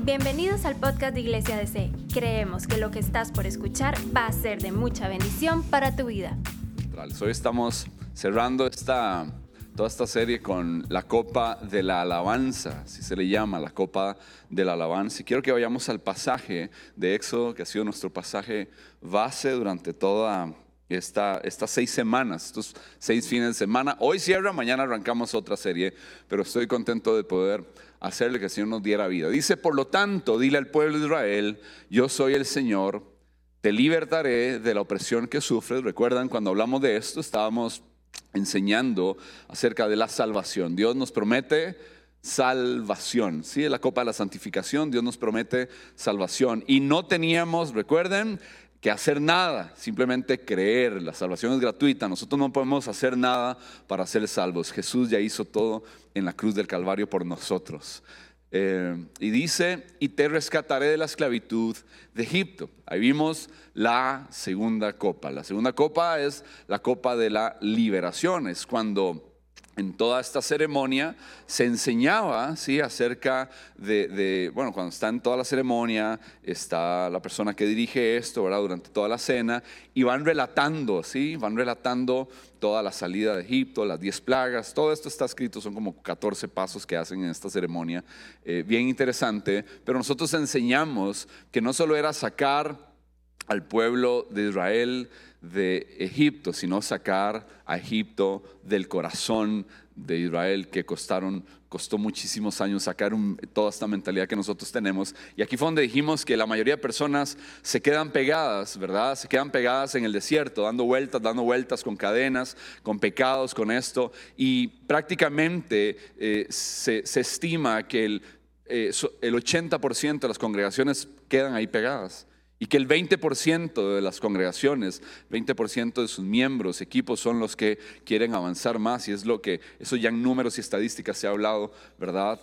Bienvenidos al podcast de Iglesia DC. Creemos que lo que estás por escuchar va a ser de mucha bendición para tu vida. Hoy estamos cerrando toda esta serie con la Copa de la Alabanza, así se le llama, la Copa de la Alabanza. Y quiero que vayamos al pasaje de Éxodo, que ha sido nuestro pasaje base durante toda estas 6 semanas, estos 6 fines de semana. Hoy cierra, mañana arrancamos otra serie, pero estoy contento de poder hacerle que el Señor nos diera vida. Dice, por lo tanto, dile al pueblo de Israel, yo soy el Señor, te libertaré de la opresión que sufres. Recuerdan, cuando hablamos de esto, estábamos enseñando acerca de la salvación. Dios nos promete salvación, ¿sí? En la copa de la santificación, Dios nos promete salvación. Y no teníamos, recuerden, que hacer nada, simplemente creer. La salvación es gratuita, nosotros no podemos hacer nada para ser salvos. Jesús ya hizo todo en la cruz del Calvario por nosotros. Y dice, y te rescataré de la esclavitud de Egipto. Ahí vimos la segunda copa. La segunda copa es la copa de la liberación. Es cuando en toda esta ceremonia se enseñaba, ¿sí?, acerca bueno, cuando está en toda la ceremonia, está la persona que dirige esto, ¿verdad?, durante toda la cena, y van relatando, ¿sí?, van relatando toda la salida de Egipto, las 10 plagas. Todo esto está escrito, son como 14 pasos que hacen en esta ceremonia, bien interesante. Pero nosotros enseñamos que no solo era sacar al pueblo de Israel de Egipto, sino sacar a Egipto del corazón de Israel, que costó muchísimos años sacar toda esta mentalidad que nosotros tenemos. Y aquí fue donde dijimos que la mayoría de personas se quedan pegadas, ¿verdad? Se quedan pegadas en el desierto, dando vueltas con cadenas, con pecados, con esto. Y prácticamente se estima que el 80% de las congregaciones quedan ahí pegadas. Y que el 20% de las congregaciones, 20% de sus miembros, equipos, son los que quieren avanzar más. Y es eso ya en números y estadísticas se ha hablado, ¿verdad?,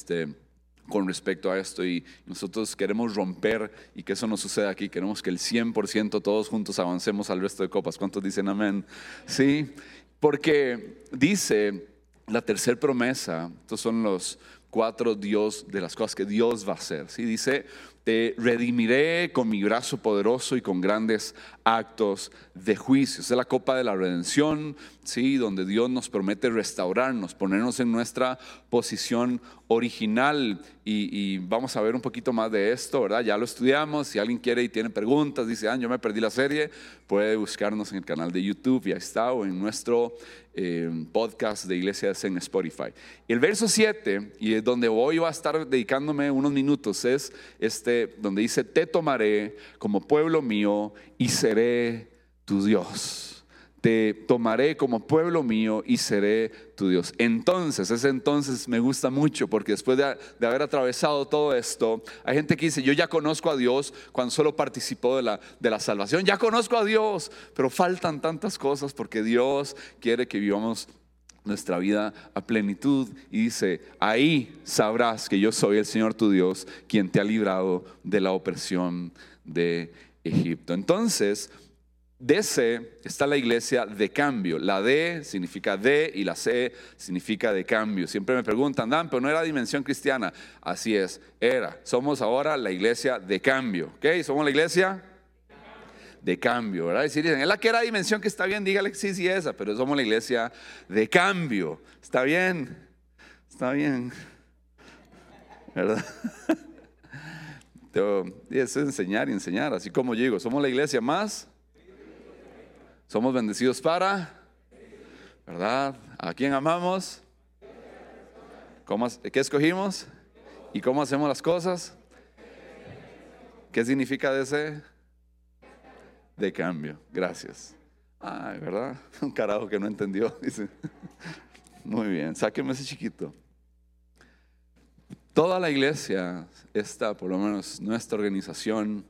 con respecto a esto. Y nosotros queremos romper y que eso no suceda aquí. Queremos que el 100% todos juntos avancemos al resto de copas. ¿Cuántos dicen amén? Sí, porque dice la tercera promesa, estos son los 4 Dios de las cosas que Dios va a hacer, ¿sí? Dice, te redimiré con mi brazo poderoso y con grandes actos de juicio. Es la copa de la redención, ¿sí?, donde Dios nos promete restaurarnos, ponernos en nuestra posición original. Y vamos a ver un poquito más de esto, ¿verdad? Ya lo estudiamos. Si alguien quiere y tiene preguntas, dice, yo me perdí la serie, puede buscarnos en el canal de YouTube, ya está, o en nuestro podcast de Iglesia en Spotify. El verso 7, y es donde hoy va a estar dedicándome unos minutos, es donde dice, te tomaré como pueblo mío y seré tu Dios. Te tomaré como pueblo mío y seré tu Dios. Ese entonces me gusta mucho, porque después de haber atravesado todo esto, hay gente que dice, yo ya conozco a Dios, cuando solo participó de la salvación. Ya conozco a Dios, pero faltan tantas cosas, porque Dios quiere que vivamos nuestra vida a plenitud. Y dice, ahí sabrás que yo soy el Señor tu Dios, quien te ha librado de la opresión de Egipto. Entonces, de C está la iglesia de cambio. La D significa de y la C significa de cambio. Siempre me preguntan, Dan, pero no era dimensión cristiana. Así es, somos ahora la iglesia de cambio, ¿ok? Somos la iglesia de cambio, ¿verdad? Y si dicen, es la que era dimensión, que está bien, dígale que sí, esa, pero somos la iglesia de cambio. ¿Está bien? Está bien, ¿verdad? Eso es enseñar y enseñar, así como yo digo, somos la iglesia más. Somos bendecidos para, ¿verdad? ¿A quién amamos? ¿Qué escogimos? ¿Y cómo hacemos las cosas? ¿Qué significa ese? De cambio. Gracias. Ay, ¿verdad? Un carajo que no entendió, dice. Muy bien, sáqueme ese chiquito. Toda la iglesia, por lo menos nuestra organización,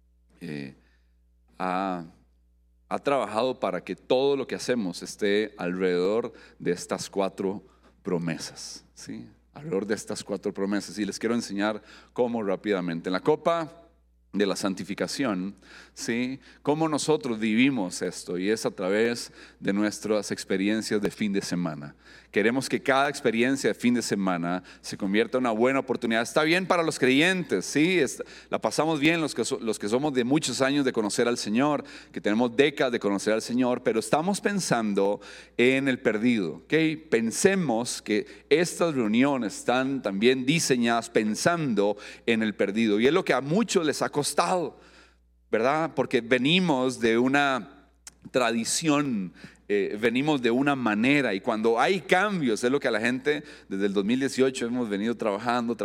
ha trabajado para que todo lo que hacemos esté alrededor de estas 4 promesas, ¿sí? Alrededor de estas 4 promesas. Y les quiero enseñar cómo rápidamente. En la copa de la santificación, ¿sí? Cómo nosotros vivimos esto, y es a través de nuestras experiencias de fin de semana. Queremos que cada experiencia de fin de semana se convierta en una buena oportunidad. Está bien para los creyentes, ¿sí? La pasamos bien los que somos de muchos años de conocer al Señor, que tenemos décadas de conocer al Señor, pero estamos pensando en el perdido, ¿ok? Pensemos que estas reuniones están también diseñadas pensando en el perdido, y es lo que a muchos les ha costado, ¿verdad? Porque venimos de una tradición, venimos de una manera, y cuando hay cambios, es lo que a la gente desde el 2018 hemos venido trabajando,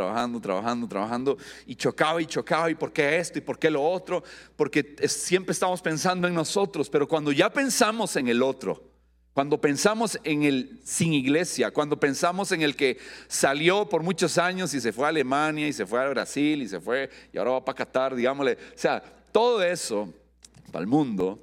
y chocaba, y por qué esto y por qué lo otro, porque siempre estamos pensando en nosotros, pero cuando ya pensamos en el otro, cuando pensamos en el sin iglesia, cuando pensamos en el que salió por muchos años y se fue a Alemania y se fue a Brasil y ahora va para Qatar, digámosle, o sea, todo eso para el mundo,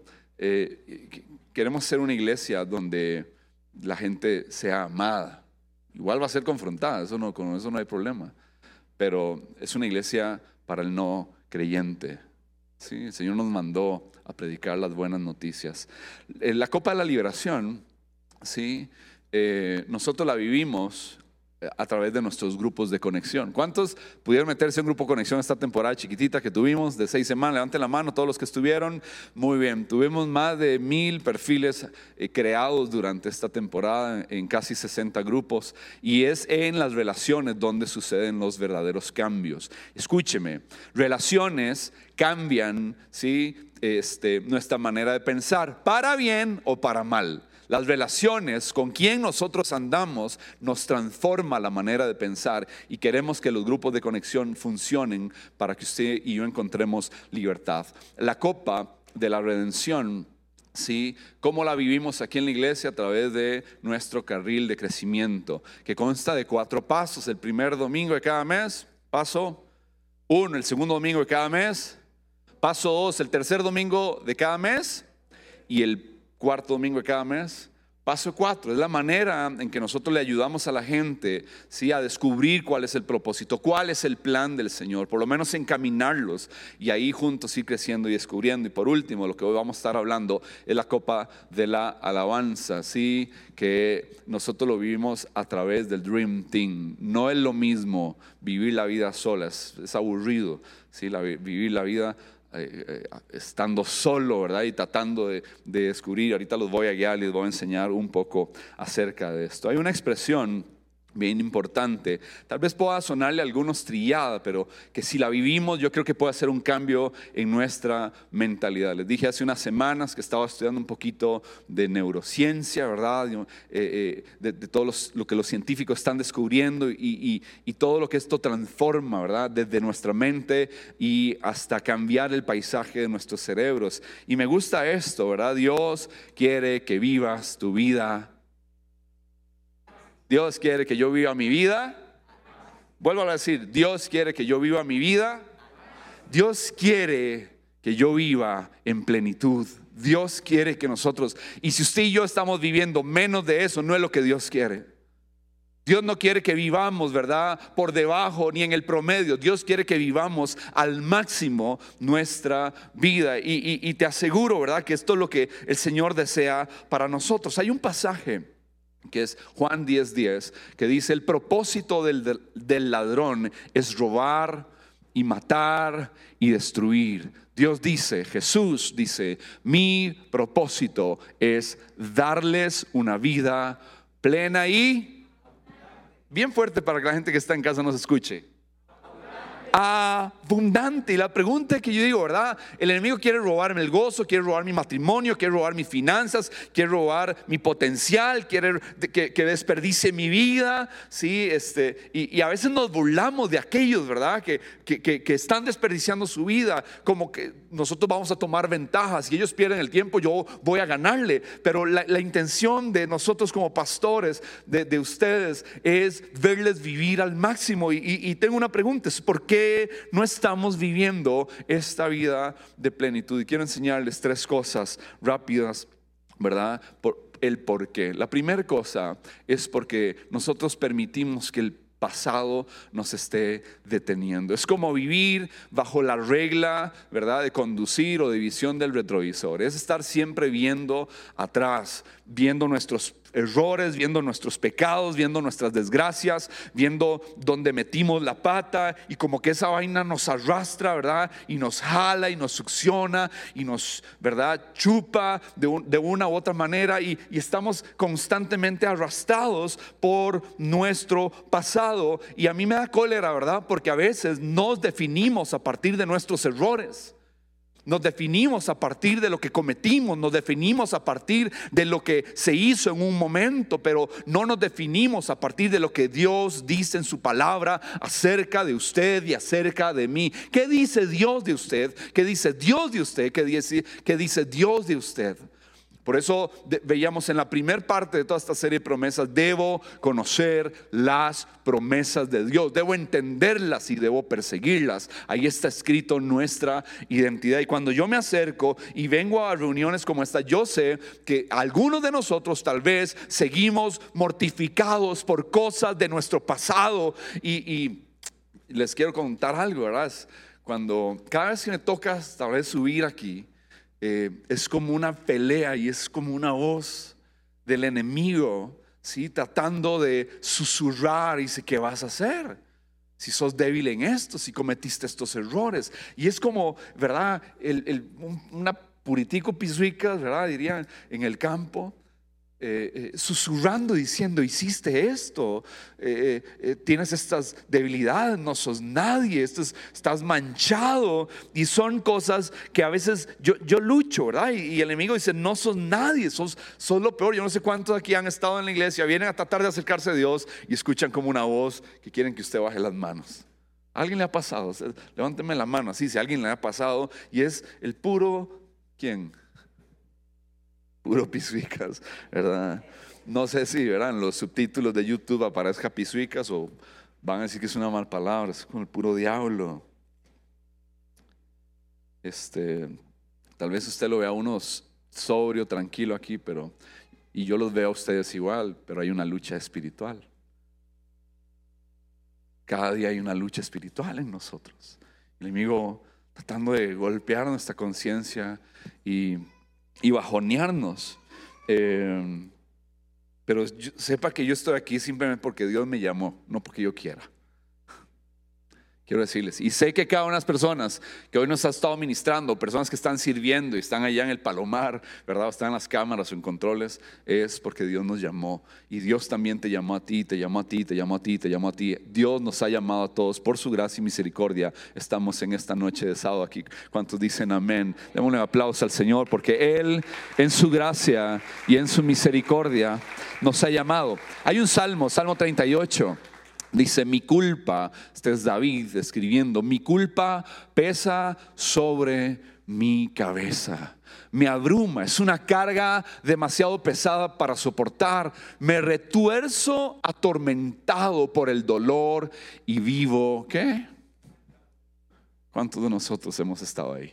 queremos ser una iglesia donde la gente sea amada. Igual va a ser confrontada, con eso no hay problema, pero es una iglesia para el no creyente. Sí, el Señor nos mandó a predicar las buenas noticias. La Copa de la Liberación, ¿sí? Nosotros la vivimos a través de nuestros grupos de conexión. ¿Cuántos pudieron meterse en un grupo de conexión esta temporada chiquitita que tuvimos de 6 semanas? Levanten la mano todos los que estuvieron. Muy bien, tuvimos más de 1000 perfiles creados durante esta temporada en casi 60 grupos, y es en las relaciones donde suceden los verdaderos cambios. Escúcheme, relaciones cambian, ¿sí? Nuestra manera de pensar, para bien o para mal. Las relaciones con quien nosotros andamos nos transforma la manera de pensar, y queremos que los grupos de conexión funcionen para que usted y yo encontremos libertad. La Copa de la Redención, ¿sí? ¿Cómo la vivimos aquí en la iglesia? A través de nuestro carril de crecimiento, que consta de 4 pasos. El primer domingo de cada mes, paso 1. El segundo domingo de cada mes, paso 2. El tercer domingo de cada mes, y el cuarto domingo de cada mes, paso 4. Es la manera en que nosotros le ayudamos a la gente, ¿sí? A descubrir cuál es el propósito, cuál es el plan del Señor, por lo menos encaminarlos, y ahí juntos ir creciendo y descubriendo. Y por último, lo que hoy vamos a estar hablando es la Copa de la Alabanza, ¿sí? Que nosotros lo vivimos a través del Dream Team. No es lo mismo vivir la vida sola, es aburrido, ¿sí? Vivir la vida estando solo, ¿verdad? Y tratando de descubrir. Ahorita los voy a guiar, les voy a enseñar un poco acerca de esto. Hay una expresión bien importante, tal vez pueda sonarle a algunos trillada, pero que si la vivimos, yo creo que puede hacer un cambio en nuestra mentalidad. Les dije hace unas semanas que estaba estudiando un poquito de neurociencia, ¿verdad? De todo lo que los científicos están descubriendo, y todo lo que esto transforma, ¿verdad? Desde nuestra mente y hasta cambiar el paisaje de nuestros cerebros. Y me gusta esto, ¿verdad? Dios quiere que vivas tu vida. Dios quiere que yo viva mi vida. Vuelvo a decir, Dios quiere que yo viva mi vida. Dios quiere que yo viva en plenitud. Dios quiere que nosotros, y si usted y yo estamos viviendo menos de eso, no es lo que Dios quiere. Dios no quiere que vivamos, ¿verdad?, por debajo ni en el promedio. Dios quiere que vivamos al máximo nuestra vida, y te aseguro, ¿verdad?, que esto es lo que el Señor desea para nosotros. Hay un pasaje que es Juan 10:10, que dice: el propósito del ladrón es robar y matar y destruir. Dios dice, Jesús dice, mi propósito es darles una vida plena y bien fuerte para que la gente que está en casa nos escuche. Abundante. Y la pregunta que yo digo, ¿verdad? El enemigo quiere robarme el gozo, quiere robar mi matrimonio, quiere robar mis finanzas, quiere robar mi potencial, quiere que desperdicie mi vida, ¿sí? Y a veces nos burlamos de aquellos, ¿verdad?, que están desperdiciando su vida, como que nosotros vamos a tomar ventajas. Si ellos pierden el tiempo, yo voy a ganarle. Pero la intención de nosotros como pastores, de ustedes, es verles vivir al máximo. Y tengo una pregunta: es ¿por qué no estamos viviendo esta vida de plenitud? Y quiero enseñarles 3 cosas rápidas, ¿verdad? El por qué. La primera cosa es porque nosotros permitimos que pasado nos esté deteniendo. Es como vivir bajo la regla, ¿verdad?, de conducir o de visión del retrovisor. Es estar siempre viendo atrás, viendo nuestros errores, viendo nuestros pecados, viendo nuestras desgracias, viendo dónde metimos la pata, y como que esa vaina nos arrastra, ¿verdad?, y nos jala y nos succiona y nos, ¿verdad?, chupa de una u otra manera, y estamos constantemente arrastrados por nuestro pasado. Y a mí me da cólera, ¿verdad?, porque a veces nos definimos a partir de nuestros errores. Nos definimos a partir de lo que cometimos, nos definimos a partir de lo que se hizo en un momento, pero no nos definimos a partir de lo que Dios dice en su palabra acerca de usted y acerca de mí. ¿Qué dice Dios de usted? ¿Qué dice Dios de usted? ¿Qué dice Dios de usted? Por eso veíamos en la primera parte de toda esta serie de promesas: debo conocer las promesas de Dios, debo entenderlas y debo perseguirlas. Ahí está escrito nuestra identidad. Y cuando yo me acerco y vengo a reuniones como esta, yo sé que algunos de nosotros tal vez seguimos mortificados por cosas de nuestro pasado. Y les quiero contar algo, ¿verdad? Cuando cada vez que me toca tal vez subir aquí, es como una pelea y es como una voz del enemigo, ¿sí?, tratando de susurrar y dice: ¿qué vas a hacer? Si sos débil en esto, si cometiste estos errores. Y es como, ¿verdad?, una puritico pisuicas, ¿verdad?, dirían en el campo, susurrando, diciendo: hiciste esto, tienes estas debilidades, no sos nadie, estás manchado. Y son cosas que a veces yo lucho, ¿verdad? Y el enemigo dice: no sos nadie, sos lo peor. Yo no sé cuántos aquí han estado en la iglesia, vienen a tratar de acercarse a Dios y escuchan como una voz que quieren que usted baje las manos. ¿A alguien le ha pasado? Levánteme la mano así, si a alguien le ha pasado. Y es el puro, ¿quién? Puro pisuicas, ¿verdad? No sé si, ¿verdad?, en los subtítulos de YouTube aparezca pisuicas o van a decir que es una mala palabra. Es como el puro diablo. Tal vez usted lo vea a unos sobrio, tranquilo aquí, y yo los veo a ustedes igual, pero hay una lucha espiritual. Cada día hay una lucha espiritual en nosotros. El enemigo tratando de golpear nuestra conciencia y bajonearnos, pero sepa que yo estoy aquí simplemente porque Dios me llamó, no porque yo quiera. Quiero decirles, y sé que cada una de las personas que hoy nos ha estado ministrando, personas que están sirviendo y están allá en el Palomar, ¿verdad?, o están en las cámaras o en controles, es porque Dios nos llamó. Y Dios también te llamó a ti, te llamó a ti, te llamó a ti, te llamó a ti. Dios nos ha llamado a todos por su gracia y misericordia. Estamos en esta noche de sábado aquí. ¿Cuántos dicen amén? Démosle un aplauso al Señor, porque Él en su gracia y en su misericordia nos ha llamado. Hay un Salmo 38. Dice: mi culpa, este es David escribiendo, mi culpa pesa sobre mi cabeza, me abruma, es una carga demasiado pesada para soportar, me retuerzo atormentado por el dolor y vivo, ¿qué? ¿Cuántos de nosotros hemos estado ahí?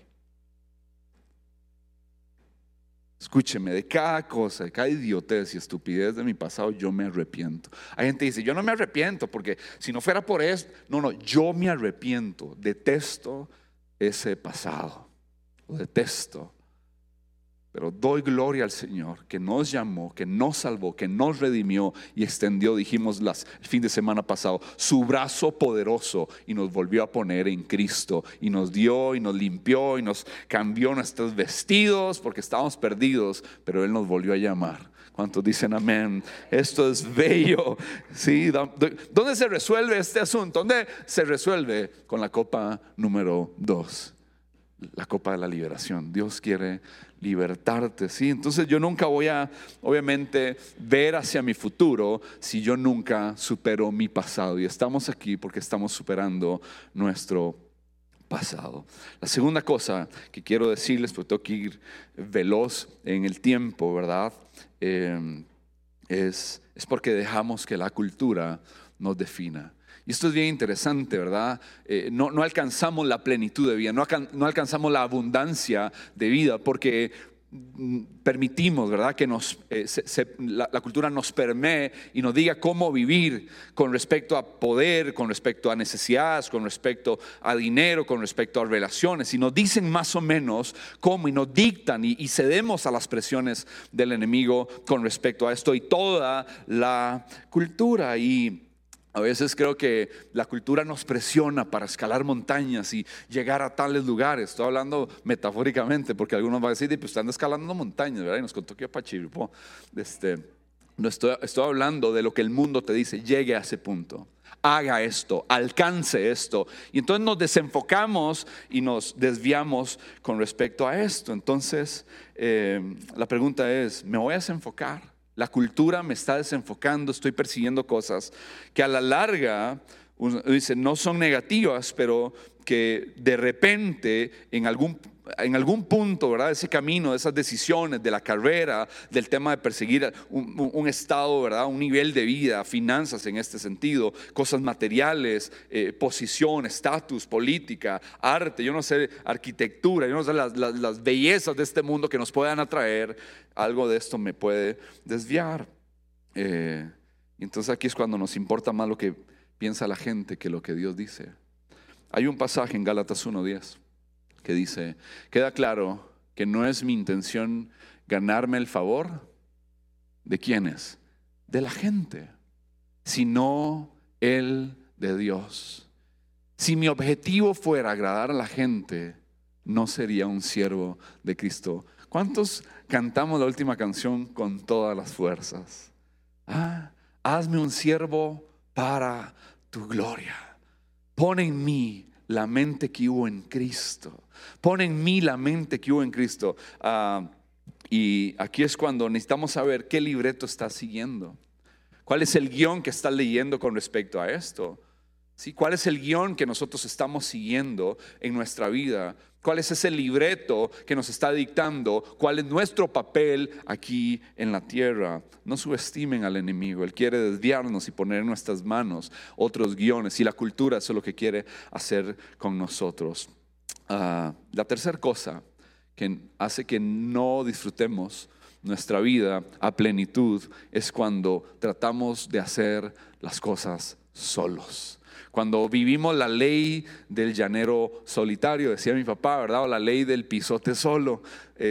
Escúcheme, de cada cosa, de cada idiotez y estupidez de mi pasado, yo me arrepiento. Hay gente que dice: yo no me arrepiento porque si no fuera por esto. No, yo me arrepiento. Detesto ese pasado, lo detesto. Pero doy gloria al Señor que nos llamó, que nos salvó, que nos redimió y extendió, dijimos el fin de semana pasado, su brazo poderoso y nos volvió a poner en Cristo y nos dio y nos limpió y nos cambió nuestros vestidos porque estábamos perdidos, pero Él nos volvió a llamar. ¿Cuántos dicen amén? Esto es bello, ¿sí? ¿Dónde se resuelve este asunto? ¿Dónde se resuelve? Con la copa número 2. La copa de la liberación. Dios quiere libertarte, ¿sí? Entonces yo nunca voy a, obviamente, ver hacia mi futuro si yo nunca supero mi pasado. Y estamos aquí porque estamos superando nuestro pasado. La segunda cosa que quiero decirles, porque tengo que ir veloz en el tiempo, ¿verdad? Es porque dejamos que la cultura nos defina. Y esto es bien interesante, ¿verdad? No alcanzamos la plenitud de vida, no alcanzamos la abundancia de vida porque permitimos, ¿verdad?, que la cultura nos permee y nos diga cómo vivir con respecto a poder, con respecto a necesidades, con respecto a dinero, con respecto a relaciones, y nos dicen más o menos cómo, y nos dictan y cedemos a las presiones del enemigo con respecto a esto y toda la cultura. Y a veces creo que la cultura nos presiona para escalar montañas y llegar a tales lugares. Estoy hablando metafóricamente, porque algunos van a decir, pues están escalando montañas, ¿verdad? Y nos contó que para Chiripó. No estoy hablando de lo que el mundo te dice: llegue a ese punto, haga esto, alcance esto. Y entonces nos desenfocamos y nos desviamos con respecto a esto. Entonces la pregunta es: ¿me voy a desenfocar? La cultura me está desenfocando, estoy persiguiendo cosas que a la larga, uno dice, no son negativas, pero que de repente en algún punto, ¿verdad?, ese camino, de esas decisiones, de la carrera, del tema de perseguir un estado, ¿verdad?, un nivel de vida, finanzas en este sentido, cosas materiales, posición, estatus, política, arte, yo no sé, arquitectura, yo no sé las bellezas de este mundo que nos puedan atraer. Algo de esto me puede desviar. Entonces aquí es cuando nos importa más lo que piensa la gente que lo que Dios dice. Hay un pasaje en Gálatas 1:10 que dice: queda claro que no es mi intención ganarme el favor de ¿quiénes? De la gente, sino el de Dios. Si mi objetivo fuera agradar a la gente, no sería un siervo de Cristo. ¿Cuántos cantamos la última canción con todas las fuerzas? Hazme un siervo para tu gloria. Pon en mí la mente que hubo en Cristo. Pon en mí la mente que hubo en Cristo. Y aquí es cuando necesitamos saber qué libreto estás siguiendo. ¿Cuál es el guión que estás leyendo con respecto a esto? ¿Sí? ¿Cuál es el guión que nosotros estamos siguiendo en nuestra vida? ¿Cuál es ese libreto que nos está dictando? ¿Cuál es nuestro papel aquí en la tierra? No subestimen al enemigo. Él quiere desviarnos y poner en nuestras manos otros guiones. Y la cultura eso es lo que quiere hacer con nosotros. La tercera cosa que hace que no disfrutemos nuestra vida a plenitud es cuando tratamos de hacer las cosas solos. Cuando vivimos la ley del llanero solitario, decía mi papá, ¿verdad? O la ley del pisote solo.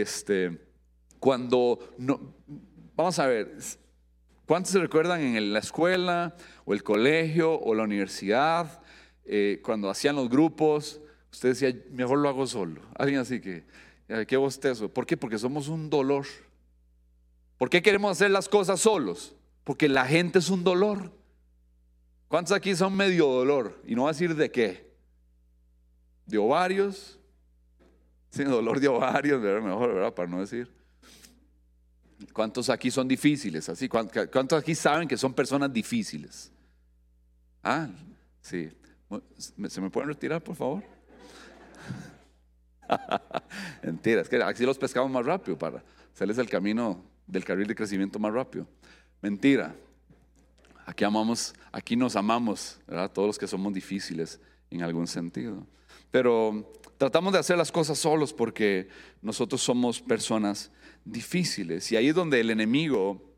Cuando no, vamos a ver, ¿cuántos se recuerdan en la escuela o el colegio o la universidad? Cuando hacían los grupos, usted decía, mejor lo hago solo. Alguien así que, qué bostezo. ¿Por qué? Porque somos un dolor. ¿Por qué queremos hacer las cosas solos? Porque la gente es un dolor. ¿Cuántos aquí son medio dolor? Y no voy a decir de qué. ¿De ovarios? Sí, dolor de ovarios, mejor, ¿verdad? Para no decir. ¿Cuántos aquí son difíciles? Así, ¿cuántos aquí saben que son personas difíciles? Sí. ¿Se me pueden retirar, por favor? Mentira, es que así los pescamos más rápido para hacerles el camino del carril de crecimiento más rápido. Mentira. Aquí nos amamos, ¿verdad? Todos los que somos difíciles en algún sentido. Pero tratamos de hacer las cosas solos porque nosotros somos personas difíciles. Y ahí es donde el enemigo,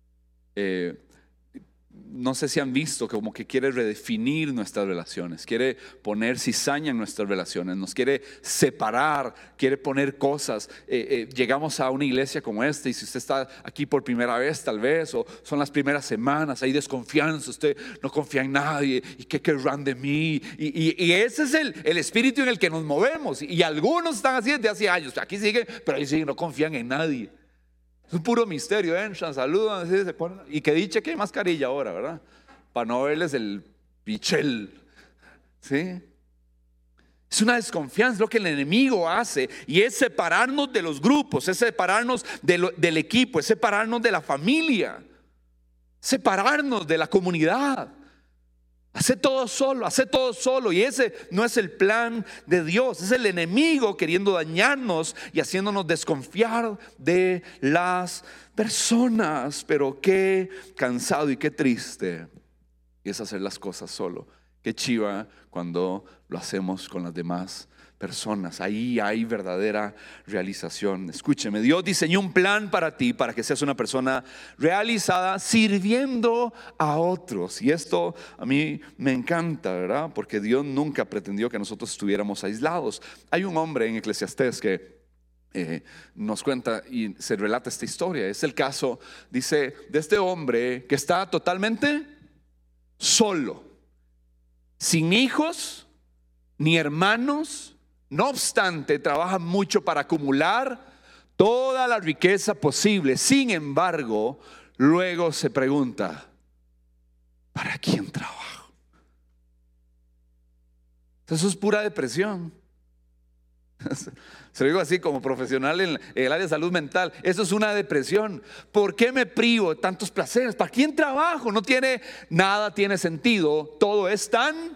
no sé si han visto, como que quiere redefinir nuestras relaciones, quiere poner cizaña en nuestras relaciones, nos quiere separar, quiere poner cosas. Llegamos a una iglesia como esta y si usted está aquí por primera vez tal vez, o son las primeras semanas, hay desconfianza, usted no confía en nadie y qué querrán de mí. Y ese es el espíritu en el que nos movemos. Y algunos están así desde hace años, aquí siguen, pero ahí siguen, no confían en nadie. Es un puro misterio, entran, saludan, se ponen, y que dicha que hay mascarilla ahora, ¿verdad? Para no verles el pichel, ¿sí? Es una desconfianza, es lo que el enemigo hace, y es separarnos de los grupos, es separarnos del equipo, es separarnos de la familia, separarnos de la comunidad. Hace todo solo, y ese no es el plan de Dios. Es el enemigo queriendo dañarnos y haciéndonos desconfiar de las personas. Pero qué cansado y qué triste es hacer las cosas solo. Qué chiva cuando lo hacemos con las demás personas. Ahí hay verdadera realización. Escúcheme, Dios diseñó un plan para ti, para que seas una persona realizada sirviendo a otros. Y esto a mí me encanta, ¿verdad? Porque Dios nunca pretendió que nosotros estuviéramos aislados. Hay un hombre en Eclesiastés que nos cuenta y se relata esta historia. Es el caso, dice, de este hombre que está totalmente solo, sin hijos ni hermanos. No obstante, trabaja mucho para acumular toda la riqueza posible. Sin embargo, luego se pregunta, ¿para quién trabajo? Eso es pura depresión. Se lo digo así como profesional en el área de salud mental. Eso es una depresión. ¿Por qué me privo de tantos placeres? ¿Para quién trabajo? Nada tiene sentido. Todo es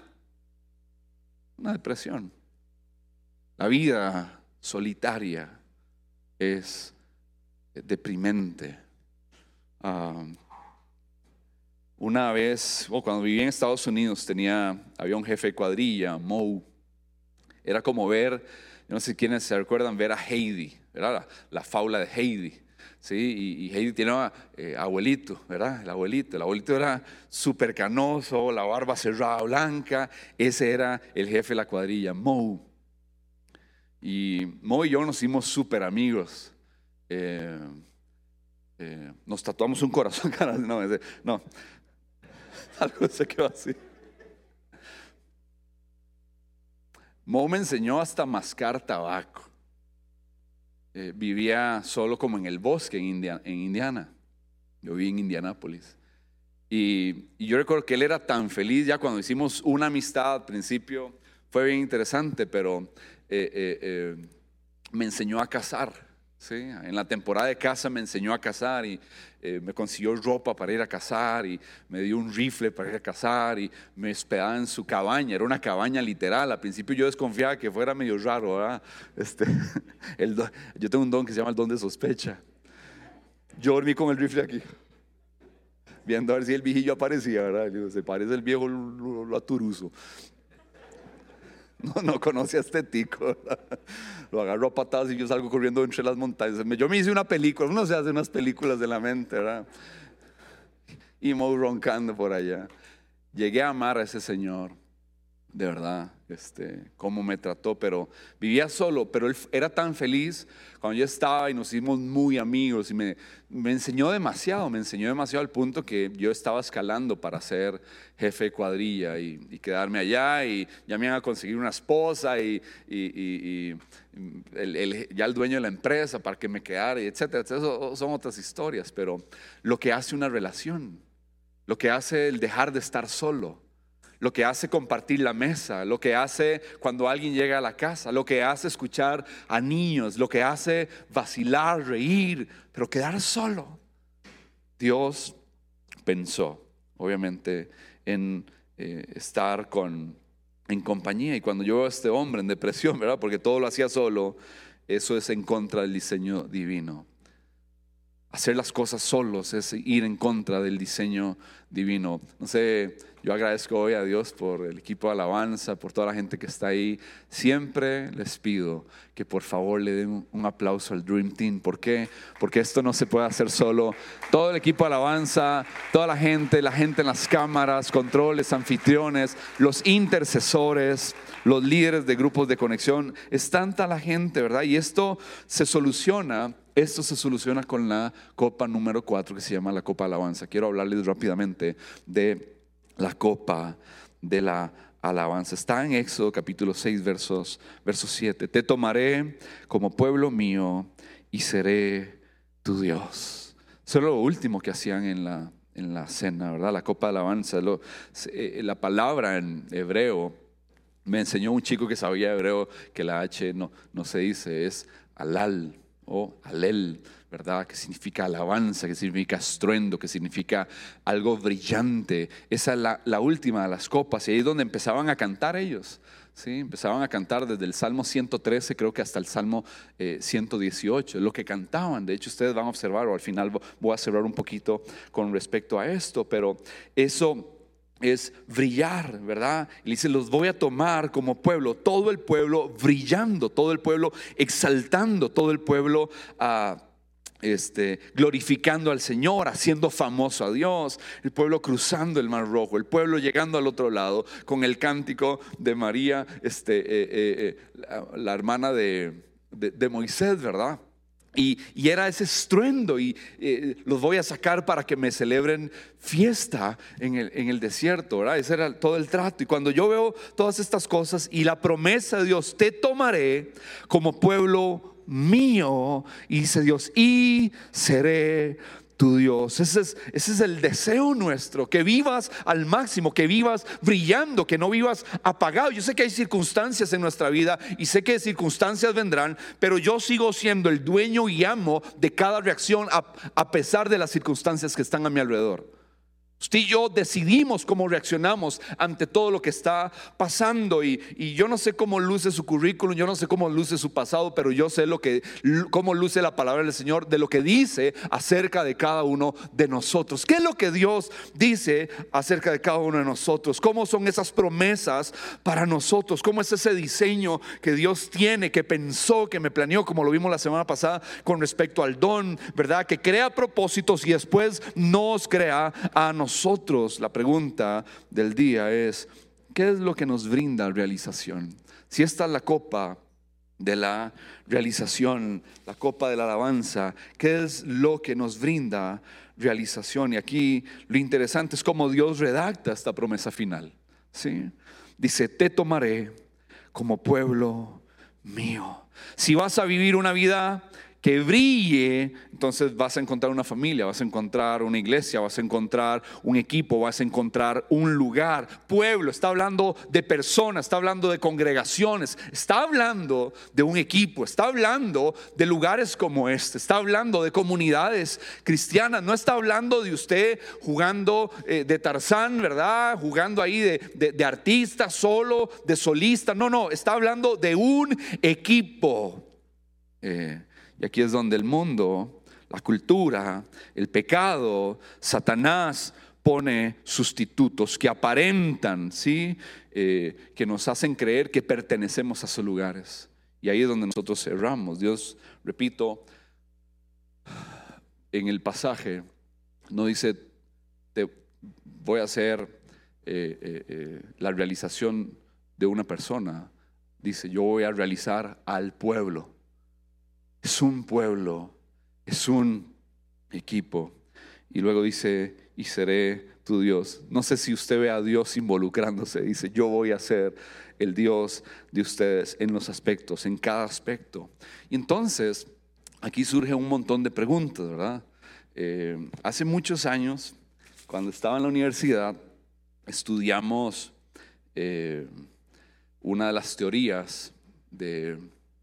una depresión. La vida solitaria es deprimente. Una vez, cuando viví en Estados Unidos, había un jefe de cuadrilla, Moe. Era como ver, yo no sé quiénes se recuerdan, ver a Heidi, ¿verdad? La fábula de Heidi. ¿Sí? Y Heidi tiene abuelito, ¿verdad? El abuelito era súper canoso, la barba cerrada blanca. Ese era el jefe de la cuadrilla, Moe. Y Mo y yo nos hicimos súper amigos. Nos tatuamos un corazón. No, algo se quedó así. Mo me enseñó hasta mascar tabaco. Vivía solo como en el bosque en Indiana. Yo viví en Indianápolis. Y yo recuerdo que él era tan feliz. Ya cuando hicimos una amistad al principio fue bien interesante, pero me enseñó a cazar, ¿sí? En la temporada de caza me enseñó a cazar y me consiguió ropa para ir a cazar y me dio un rifle para ir a cazar y me hospedaba en su cabaña. Era una cabaña literal. Al principio yo desconfiaba que fuera medio raro, ¿verdad? Yo tengo un don que se llama el don de sospecha. Yo dormí con el rifle aquí, viendo a ver si el viejillo aparecía, ¿verdad? Digo, se parece el viejo lo aturuso. No conoce a este tico, ¿verdad? Lo agarro a patadas y yo salgo corriendo entre las montañas. Yo me hice una película, uno se hace unas películas de la mente, ¿verdad? Y Mo roncando por allá. Llegué a amar a ese señor, de verdad, cómo me trató, pero vivía solo, pero él era tan feliz cuando yo estaba y nos hicimos muy amigos y me enseñó demasiado al punto que yo estaba escalando para ser jefe de cuadrilla y quedarme allá, y ya me iban a conseguir una esposa y ya el dueño de la empresa para que me quedara, etcétera. Eso son otras historias, pero lo que hace una relación, lo que hace el dejar de estar solo, lo que hace compartir la mesa, lo que hace cuando alguien llega a la casa, lo que hace escuchar a niños, lo que hace vacilar, reír, pero quedar solo. Dios pensó, obviamente, en estar en compañía. Y cuando yo veo a este hombre en depresión, ¿verdad? Porque todo lo hacía solo, eso es en contra del diseño divino. Hacer las cosas solos es ir en contra del diseño divino. No sé, yo agradezco hoy a Dios por el equipo de alabanza, por toda la gente que está ahí. Siempre les pido que por favor le den un aplauso al Dream Team. ¿Por qué? Porque esto no se puede hacer solo. Todo el equipo de alabanza, toda la gente en las cámaras, controles, anfitriones, los intercesores, los líderes de grupos de conexión. Es tanta la gente, ¿verdad? Y esto se soluciona con la copa número 4, que se llama la copa de alabanza. Quiero hablarles rápidamente de la copa de la alabanza. Está en Éxodo capítulo 6 verso 7. Te tomaré como pueblo mío y seré tu Dios. Eso es lo último que hacían en la cena, ¿verdad? La copa de alabanza. La palabra en hebreo, me enseñó un chico que sabía hebreo que la H no se dice, es alal o alel, ¿verdad? Que significa alabanza, que significa estruendo, que significa algo brillante. Esa es la última de las copas, y ahí es donde empezaban a cantar ellos, ¿sí? Empezaban a cantar desde el Salmo 113, creo que hasta el Salmo 118, lo que cantaban. De hecho, ustedes van a observar, o al final voy a cerrar un poquito con respecto a esto, pero eso es brillar, ¿verdad? Y dice, los voy a tomar como pueblo, todo el pueblo brillando, todo el pueblo exaltando, todo el pueblo glorificando al Señor, haciendo famoso a Dios, el pueblo cruzando el Mar Rojo, el pueblo llegando al otro lado con el cántico de María, la hermana de Moisés, ¿verdad? Y era ese estruendo y los voy a sacar para que me celebren fiesta en el desierto, ¿verdad? Ese era todo el trato. Y cuando yo veo todas estas cosas y la promesa de Dios, te tomaré como pueblo mío, y dice Dios, y seré tu Dios. Ese es el deseo nuestro, que vivas al máximo, que vivas brillando, que no vivas apagado. Yo sé que hay circunstancias en nuestra vida y sé que circunstancias vendrán, pero yo sigo siendo el dueño y amo de cada reacción a pesar de las circunstancias que están a mi alrededor. Usted y yo decidimos cómo reaccionamos ante todo lo que está pasando, y yo no sé cómo luce su currículum, yo no sé cómo luce su pasado, pero yo sé cómo luce la palabra del Señor, de lo que dice acerca de cada uno de nosotros. ¿Qué es lo que Dios dice acerca de cada uno de nosotros? ¿Cómo son esas promesas para nosotros? ¿Cómo es ese diseño que Dios tiene, que pensó, que me planeó, como lo vimos la semana pasada con respecto al don, ¿verdad? Que crea propósitos y después nos crea a nosotros. La pregunta del día es, ¿qué es lo que nos brinda realización? Si esta es la copa de la realización, la copa de la alabanza, ¿qué es lo que nos brinda realización? Y aquí lo interesante es cómo Dios redacta esta promesa final, ¿sí? Dice, te tomaré como pueblo mío. Si vas a vivir una vida que brille, entonces vas a encontrar una familia, vas a encontrar una iglesia, vas a encontrar un equipo, vas a encontrar un lugar. Pueblo, está hablando de personas, está hablando de congregaciones, está hablando de un equipo, está hablando de lugares como este, está hablando de comunidades cristianas. No está hablando de usted jugando de Tarzán, ¿verdad? Jugando ahí de artista solo, de solista. No, está hablando de un equipo. Y aquí es donde el mundo, la cultura, el pecado, Satanás pone sustitutos que aparentan, ¿sí? Que nos hacen creer que pertenecemos a esos lugares. Y ahí es donde nosotros cerramos. Dios, repito, en el pasaje no dice, te voy a hacer la realización de una persona. Dice, yo voy a realizar al pueblo. Es un pueblo, es un equipo. Y luego dice, y seré tu Dios. No sé si usted ve a Dios involucrándose. Dice, yo voy a ser el Dios de ustedes en los aspectos, en cada aspecto. Y entonces, aquí surge un montón de preguntas, ¿verdad? Hace muchos años, cuando estaba en la universidad, estudiamos una de las teorías de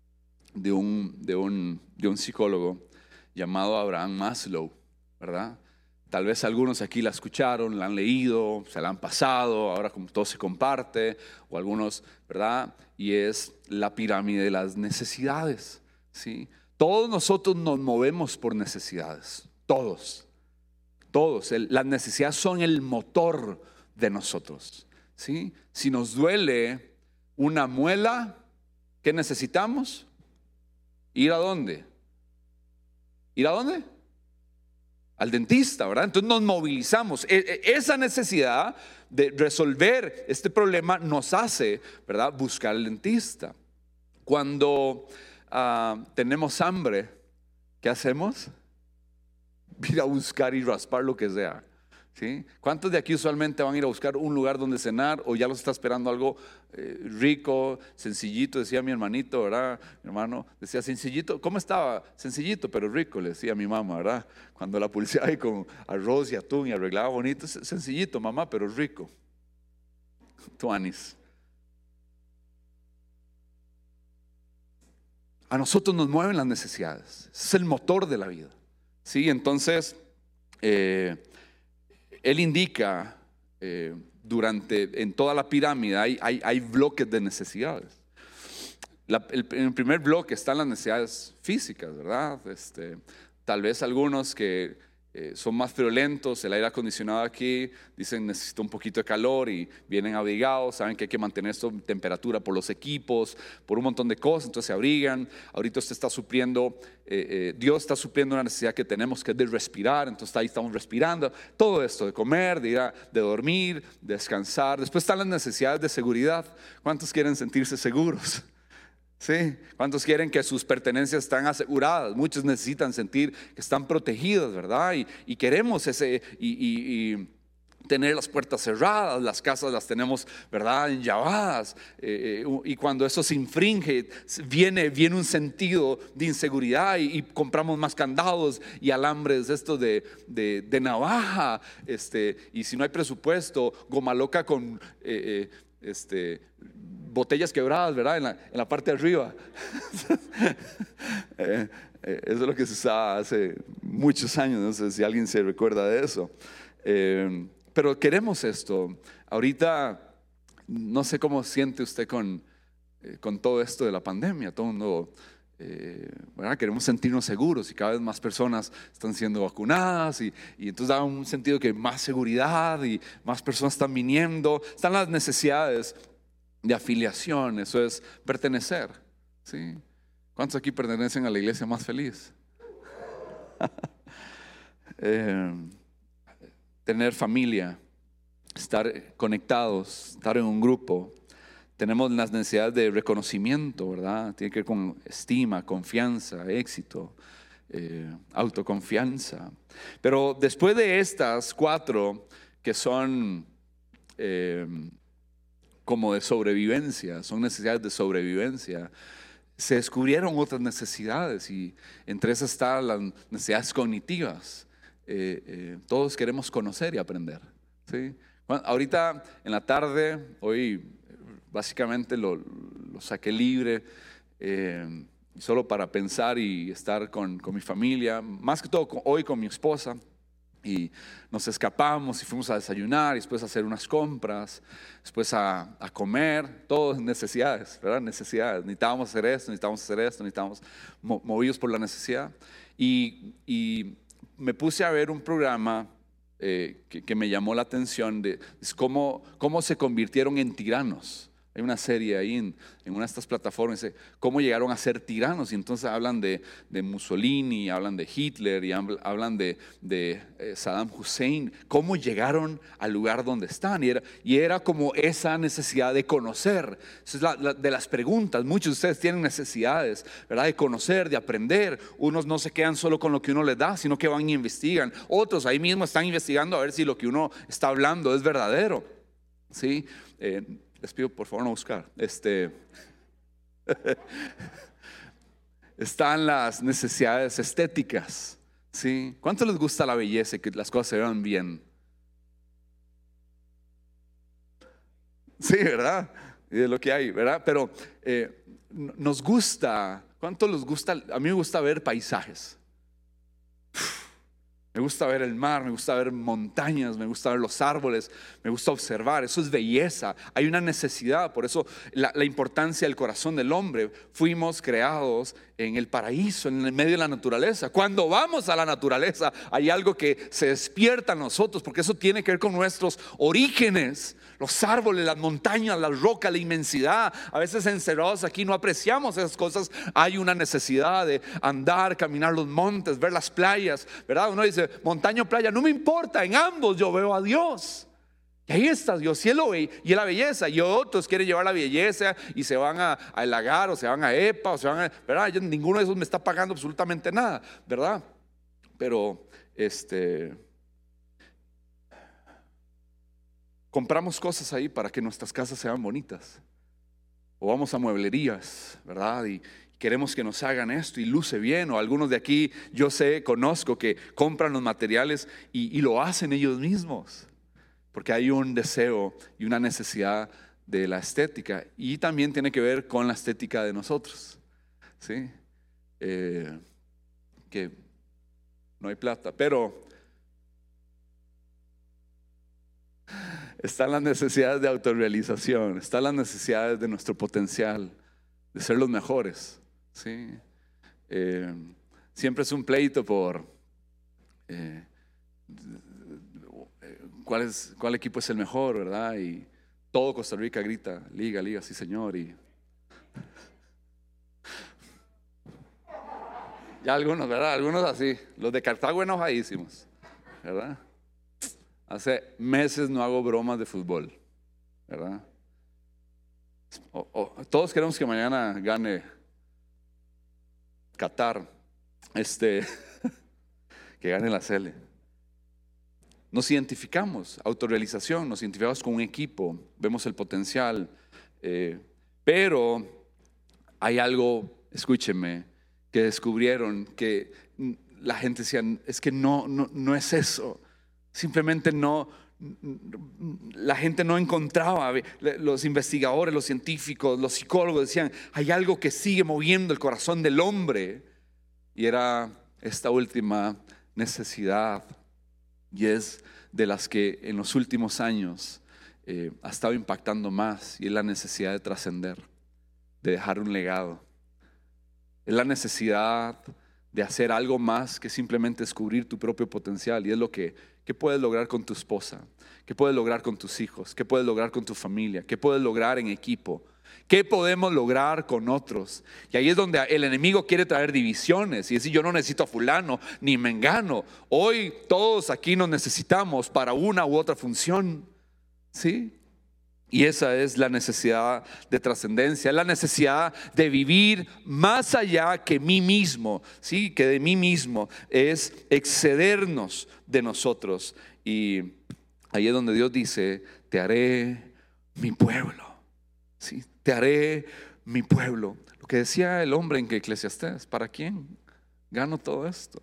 un psicólogo llamado Abraham Maslow, ¿verdad? Tal vez algunos aquí la escucharon, la han leído, se la han pasado, ahora como todo se comparte, o algunos, ¿verdad? Y es la pirámide de las necesidades, ¿sí? Todos nosotros nos movemos por necesidades, todos. Las necesidades son el motor de nosotros, ¿sí? Si nos duele una muela, ¿qué necesitamos? ¿Ir a dónde? ¿Ir a dónde? Al dentista, ¿verdad? Entonces nos movilizamos. Esa necesidad de resolver este problema nos hace, ¿verdad?, buscar al dentista. Cuando tenemos hambre, ¿qué hacemos? Ir a buscar y raspar lo que sea, ¿sí? ¿Cuántos de aquí usualmente van a ir a buscar un lugar donde cenar, o ya los está esperando algo rico, sencillito? Decía mi hermanito, ¿verdad? Mi hermano decía, sencillito. ¿Cómo estaba? Sencillito pero rico, le decía a mi mamá, ¿verdad? Cuando la pulseaba ahí con arroz y atún y arreglaba bonito. Sencillito, mamá, pero rico. Tuanis. A nosotros nos mueven las necesidades. Es el motor de la vida, ¿sí? Entonces él indica en toda la pirámide hay bloques de necesidades. En el primer bloque están las necesidades físicas, ¿verdad? Tal vez algunos que son más friolentos, el aire acondicionado aquí, dicen necesito un poquito de calor y vienen abrigados, saben que hay que mantener esta temperatura por los equipos, por un montón de cosas, entonces se abrigan. Ahorita usted está supliendo, Dios está supliendo una necesidad que tenemos, que es de respirar, entonces ahí estamos respirando, todo esto de comer, de dormir, de descansar. Después están las necesidades de seguridad. ¿Cuántos quieren sentirse seguros? ¿Sí? ¿Cuántos quieren que sus pertenencias están aseguradas? Muchos necesitan sentir que están protegidos, ¿verdad? Y queremos y tener las puertas cerradas, las casas las tenemos, ¿verdad?, enllavadas. Y cuando eso se infringe, viene un sentido de inseguridad y compramos más candados y alambres estos de navaja. Y si no hay presupuesto, goma loca con botellas quebradas, ¿verdad? En la parte de arriba. Eso es lo que se usaba hace muchos años. No sé si alguien se recuerda de eso. Pero queremos esto. Ahorita no sé cómo siente usted con todo esto de la pandemia. Todo el mundo, ¿verdad? Queremos sentirnos seguros y cada vez más personas están siendo vacunadas y entonces da un sentido que más seguridad y más personas están viniendo. Están las necesidades de afiliación, eso es pertenecer, ¿sí? ¿Cuántos aquí pertenecen a la iglesia más feliz? Tener familia, estar conectados, estar en un grupo. Tenemos las necesidades de reconocimiento, ¿verdad? Tiene que ver con estima, confianza, éxito, autoconfianza. Pero después de estas 4 que son como de sobrevivencia, son necesidades de sobrevivencia, se descubrieron otras necesidades y entre esas están las necesidades cognitivas. Todos queremos conocer y aprender, ¿sí? Ahorita en la tarde, hoy básicamente lo saqué libre, solo para pensar y estar con mi familia, más que todo hoy con mi esposa. Y nos escapamos y fuimos a desayunar y después a hacer unas compras, después a comer, todas necesidades, ¿verdad? Necesidades, necesitábamos hacer esto, necesitábamos movidos por la necesidad. Y me puse a ver un programa que me llamó la atención de cómo se convirtieron en tiranos. Hay una serie ahí en una de estas plataformas, dice cómo llegaron a ser tiranos. Y entonces hablan de Mussolini, hablan de Hitler y hablan de Saddam Hussein. Cómo llegaron al lugar donde están. Y era como esa necesidad de conocer. Esa es de las preguntas. Muchos de ustedes tienen necesidades, ¿verdad?, de conocer, de aprender. Unos no se quedan solo con lo que uno les da, sino que van y investigan. Otros ahí mismo están investigando a ver si lo que uno está hablando es verdadero, ¿sí? Les pido por favor no buscar. Están las necesidades estéticas, ¿sí? ¿Cuánto les gusta la belleza y que las cosas se vean bien? Sí, ¿verdad? Y de lo que hay, ¿verdad? Pero nos gusta. ¿Cuánto les gusta? A mí me gusta ver paisajes. Me gusta ver el mar, me gusta ver montañas, me gusta ver los árboles, me gusta observar, eso es belleza. Hay una necesidad, por eso la importancia del corazón del hombre. Fuimos creados en el paraíso, en el medio de la naturaleza. Cuando vamos a la naturaleza hay algo que se despierta en nosotros, porque eso tiene que ver con nuestros orígenes. Los árboles, las montañas, las rocas, la inmensidad. A veces encerrados aquí no apreciamos esas cosas. Hay una necesidad de andar, caminar los montes, ver las playas, ¿verdad? Uno dice montaña o playa, no me importa, en ambos yo veo a Dios. Y ahí está Dios, y Él lo ve, y la belleza. Y otros quieren llevar la belleza y se van a El Lagar, o se van a EPA, o se van a, ¿verdad? Ninguno de esos me está pagando absolutamente nada, ¿verdad? Pero compramos cosas ahí para que nuestras casas sean bonitas. O vamos a mueblerías, ¿verdad? Y queremos que nos hagan esto y luce bien. O algunos de aquí, yo sé, conozco que compran los materiales y lo hacen ellos mismos. Porque hay un deseo y una necesidad de la estética. Y también tiene que ver con la estética de nosotros, ¿sí? Que no hay plata, pero están las necesidades de autorrealización, están las necesidades de nuestro potencial, de ser los mejores, ¿sí? Siempre es un pleito por ¿Cuál equipo es el mejor, verdad? Y todo Costa Rica grita, liga, liga, sí señor. Y ya algunos, ¿verdad? Algunos así, los de Cartago enojadísimos, ¿verdad? Hace meses no hago bromas de fútbol, ¿verdad? Todos queremos que mañana gane Qatar, que gane la Sele. Nos identificamos, autorrealización, nos identificamos con un equipo, vemos el potencial, pero hay algo, escúcheme, que descubrieron que la gente decía, es que no es eso, simplemente no. La gente no encontraba, los investigadores, los científicos, los psicólogos decían, hay algo que sigue moviendo el corazón del hombre, y era esta última necesidad, y es de las que en los últimos años ha estado impactando más, y es la necesidad de trascender, de dejar un legado. Es la necesidad de hacer algo más que simplemente descubrir tu propio potencial, y es lo que puedes lograr con tu esposa, qué puedes lograr con tus hijos, qué puedes lograr con tu familia, qué puedes lograr en equipo, qué podemos lograr con otros. Y ahí es donde el enemigo quiere traer divisiones y decir, yo no necesito a fulano ni mengano. Hoy todos aquí nos necesitamos para una u otra función, ¿sí? Y esa es la necesidad de trascendencia, es la necesidad de vivir más allá que mí mismo, ¿sí? Que de mí mismo, es excedernos de nosotros. Y ahí es donde Dios dice, te haré mi pueblo, ¿sí? Te haré mi pueblo. Lo que decía el hombre en Eclesiastés, ¿para quién gano todo esto?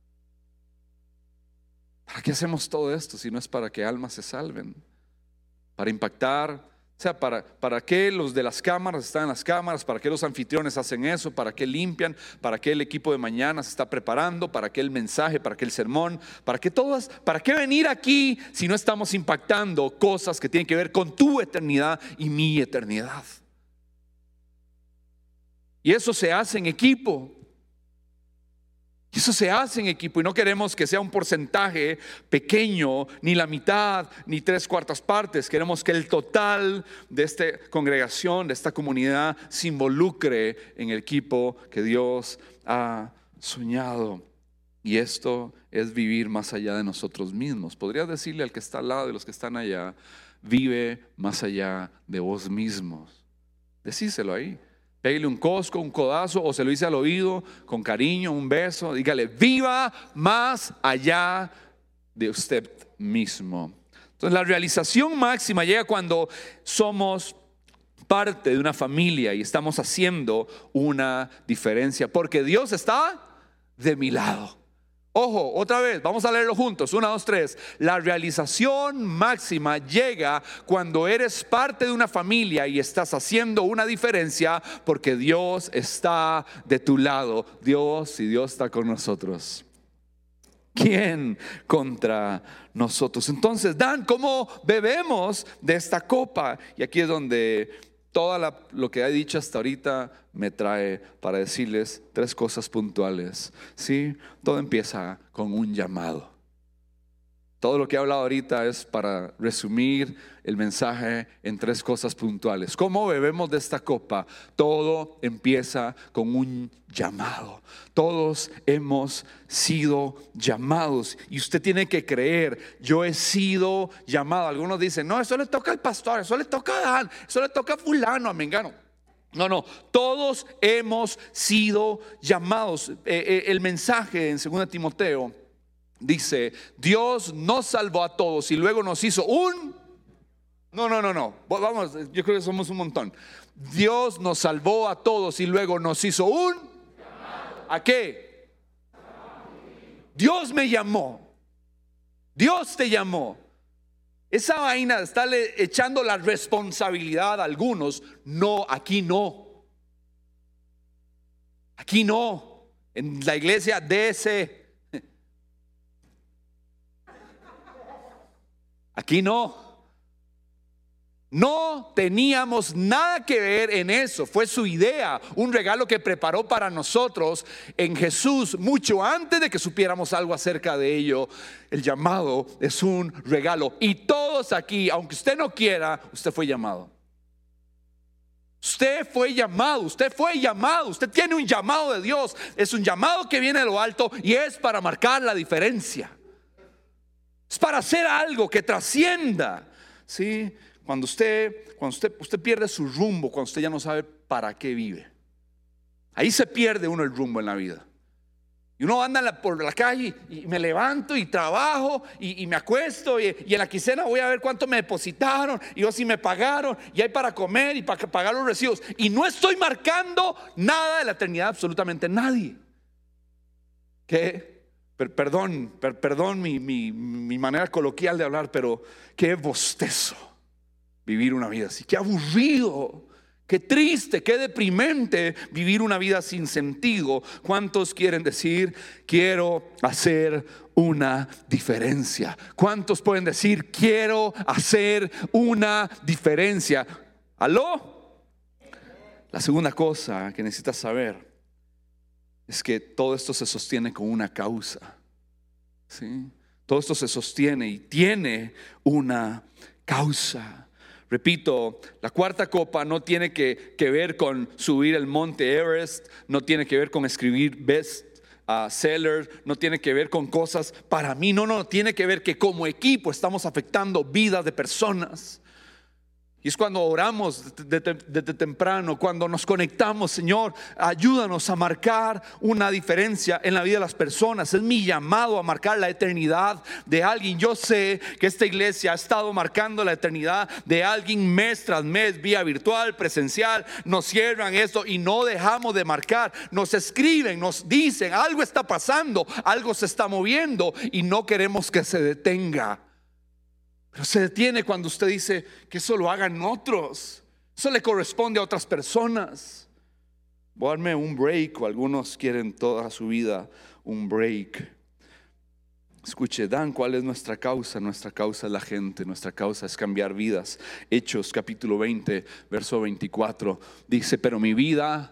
¿Para qué hacemos todo esto si no es para que almas se salven? Para impactar, o sea, ¿para qué los de las cámaras están en las cámaras? ¿Para qué los anfitriones hacen eso? ¿Para qué limpian? ¿Para qué el equipo de mañana se está preparando? ¿Para qué el mensaje? ¿Para qué el sermón? ¿Para qué venir aquí si no estamos impactando cosas que tienen que ver con tu eternidad y mi eternidad? Y eso se hace en equipo. Eso se hace en equipo, y no queremos que sea un porcentaje pequeño, ni la mitad, ni 3/4 partes. Queremos que el total de esta congregación, de esta comunidad, se involucre en el equipo que Dios ha soñado. Y esto es vivir más allá de nosotros mismos. Podrías decirle al que está al lado de los que están allá, vive más allá de vos mismos. Decíselo ahí. Pégale un cosco, un codazo, o se lo dice al oído con cariño, un beso. Dígale, viva más allá de usted mismo. Entonces la realización máxima llega cuando somos parte de una familia y estamos haciendo una diferencia, porque Dios está de mi lado. Ojo, otra vez, vamos a leerlo juntos. 1, 2, 3. La realización máxima llega cuando eres parte de una familia y estás haciendo una diferencia, porque Dios está de tu lado. Dios está con nosotros. ¿Quién contra nosotros? Entonces, Dan, ¿cómo bebemos de esta copa? Y aquí es donde todo lo que he dicho hasta ahorita me trae para decirles 3 cosas puntuales. ¿Sí? Todo empieza con un llamado. Todo lo que he hablado ahorita es para resumir el mensaje en 3 cosas puntuales. ¿Cómo bebemos de esta copa? Todo empieza con un llamado. Todos hemos sido llamados y usted tiene que creer, yo he sido llamado. Algunos dicen, no, eso le toca al pastor, eso le toca a Dan, eso le toca a fulano, a mengano. No, todos hemos sido llamados. El mensaje en 2 Timoteo dice, Dios nos salvó a todos y luego nos hizo No. Vamos, yo creo que somos un montón. Dios nos salvó a todos y luego nos hizo ¿a qué? Dios me llamó. Dios te llamó. Esa vaina de estarle echando la responsabilidad a algunos, no, aquí no. Aquí no. En la iglesia DC. Aquí no. No teníamos nada que ver en eso. Fue su idea, un regalo que preparó para nosotros en Jesús mucho antes de que supiéramos algo acerca de ello. El llamado es un regalo. Y todos aquí, aunque usted no quiera, usted fue llamado. Usted fue llamado, usted tiene un llamado de Dios. Es un llamado que viene de lo alto y es para marcar la diferencia. Es para hacer algo que trascienda. ¿Sí? Cuando usted pierde su rumbo, cuando usted ya no sabe para qué vive, ahí se pierde uno el rumbo en la vida. Y uno anda por la calle y me levanto y trabajo y me acuesto y en la quincena voy a ver cuánto me depositaron y yo si me pagaron y hay para comer y para pagar los recibos. Y no estoy marcando nada de la eternidad, absolutamente nadie. Perdón mi manera coloquial de hablar, pero qué bostezo vivir una vida así, qué aburrido, qué triste, qué deprimente vivir una vida sin sentido. ¿Cuántos quieren decir, quiero hacer una diferencia? ¿Cuántos pueden decir, quiero hacer una diferencia? ¿Aló? La segunda cosa que necesitas saber es que todo esto se sostiene con una causa. ¿Sí? Todo esto se sostiene y tiene una causa. Repito, la cuarta copa no tiene que ver con subir el monte Everest, no tiene que ver con escribir bestsellers, no tiene que ver con cosas para mí, no, tiene que ver que como equipo estamos afectando vidas de personas. Y es cuando oramos desde temprano, cuando nos conectamos, Señor, ayúdanos a marcar una diferencia en la vida de las personas. Es mi llamado a marcar la eternidad de alguien. Yo sé que esta iglesia ha estado marcando la eternidad de alguien mes tras mes, vía virtual, presencial. Nos cierran esto y no dejamos de marcar. Nos escriben, nos dicen, algo está pasando, algo se está moviendo y no queremos que se detenga. Pero se detiene cuando usted dice que eso lo hagan otros. Eso le corresponde a otras personas. Voy a darme un break, o algunos quieren toda su vida un break. Escuche, Dan, ¿cuál es nuestra causa? Nuestra causa es la gente, nuestra causa es cambiar vidas. Hechos capítulo 20, verso 24. Dice, pero mi vida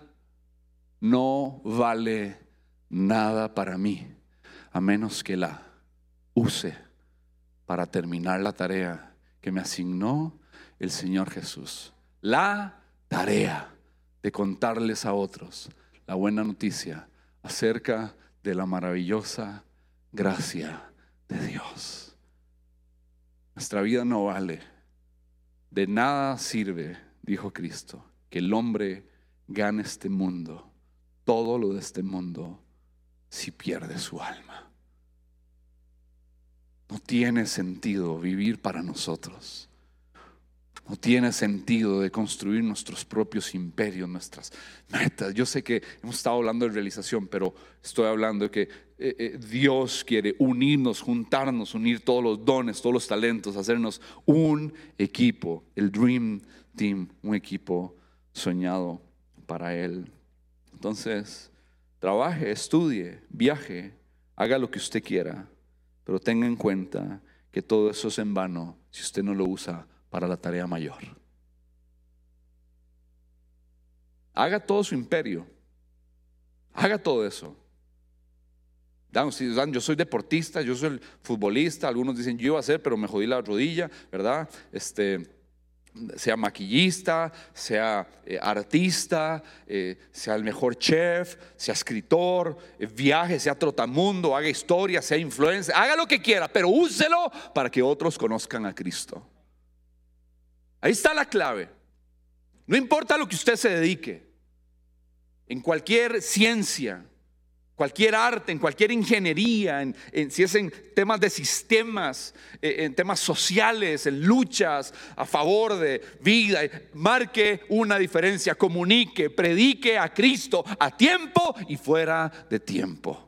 no vale nada para mí, a menos que la use para terminar la tarea que me asignó el Señor Jesús. La tarea de contarles a otros la buena noticia acerca de la maravillosa gracia de Dios. Nuestra vida no vale, de nada sirve, dijo Cristo, que el hombre gane este mundo, todo lo de este mundo, si pierde su alma. No tiene sentido vivir para nosotros. No tiene sentido de construir nuestros propios imperios, nuestras metas. Yo sé que hemos estado hablando de realización, pero estoy hablando de que Dios quiere unirnos, juntarnos, unir todos los dones, todos los talentos, hacernos un equipo, el Dream Team, un equipo soñado para Él. Entonces, trabaje, estudie, viaje, haga lo que usted quiera. Pero tenga en cuenta que todo eso es en vano si usted no lo usa para la tarea mayor. Haga todo su imperio. Haga todo eso. Yo soy deportista, yo soy futbolista. Algunos dicen yo iba a ser, pero me jodí la rodilla, ¿verdad? Sea maquillista, sea artista, sea el mejor chef, sea escritor, viaje, sea trotamundo, haga historia, sea influencer, haga lo que quiera, pero úselo para que otros conozcan a Cristo. Ahí está la clave. No importa lo que usted se dedique, en cualquier ciencia, cualquier arte, en cualquier ingeniería, si es en temas de sistemas, en temas sociales, en luchas a favor de vida, marque una diferencia, comunique, predique a Cristo a tiempo y fuera de tiempo.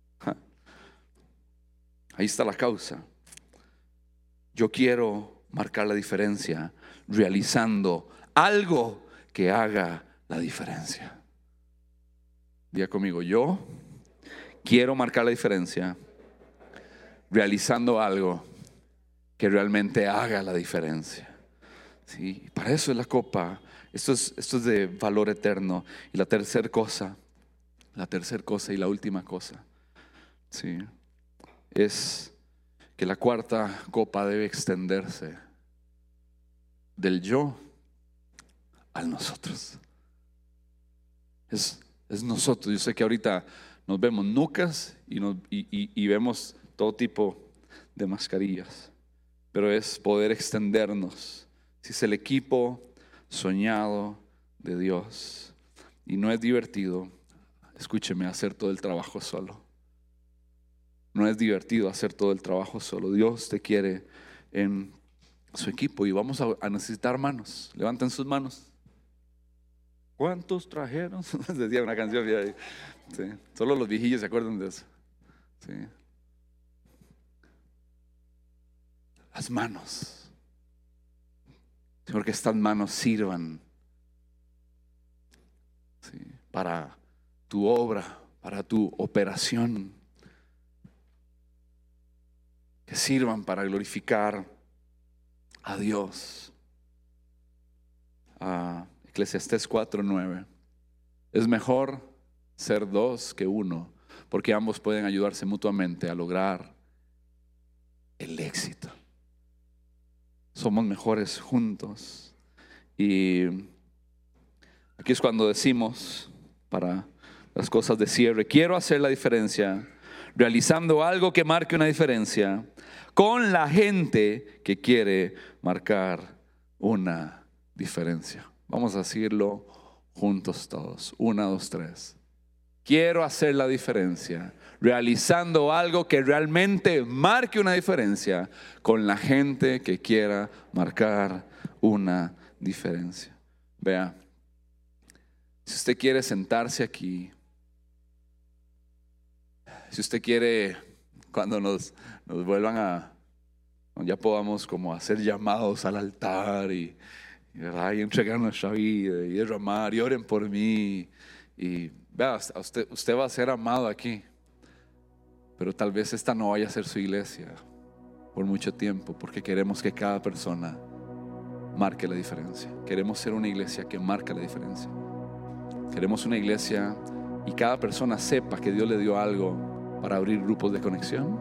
Ahí está la causa. Yo quiero marcar la diferencia realizando algo que haga la diferencia. Diga conmigo, yo quiero marcar la diferencia realizando algo que realmente haga la diferencia. Sí, para eso es la copa. Esto es de valor eterno. Y la tercera cosa y la última cosa, sí, es que la cuarta copa debe extenderse del yo al nosotros. Es nosotros. Yo sé que ahorita nos vemos nucas y vemos todo tipo de mascarillas, pero es poder extendernos. Si es el equipo soñado de Dios, y no es divertido, escúcheme, hacer todo el trabajo solo. No es divertido hacer todo el trabajo solo. Dios te quiere en su equipo y vamos a necesitar manos. Levanten sus manos. ¿Cuántos trajeron? Decía una canción. Sí. Solo los viejillos se acuerdan de eso. Sí. Las manos. Señor, que estas manos sirvan, sí, para tu obra, para tu operación. Que sirvan para glorificar a Dios. Eclesiastés 4:9. Es mejor ser dos que uno, porque ambos pueden ayudarse mutuamente a lograr el éxito. Somos mejores juntos. Y aquí es cuando decimos, para las cosas de cierre, quiero hacer la diferencia, realizando algo que marque una diferencia con la gente que quiere marcar una diferencia. Vamos a decirlo juntos todos. 1, 2, 3. Quiero hacer la diferencia, realizando algo que realmente marque una diferencia con la gente que quiera marcar una diferencia. Vea, si usted quiere sentarse aquí, si usted quiere, cuando nos vuelvan ya podamos como hacer llamados al altar y entregar nuestra vida y derramar y oren por mí. Y vea, usted va a ser amado aquí, pero tal vez esta no vaya a ser su iglesia por mucho tiempo, porque queremos que cada persona marque la diferencia. Queremos ser una iglesia que marca la diferencia. Queremos una iglesia y cada persona sepa que Dios le dio algo para abrir grupos de conexión,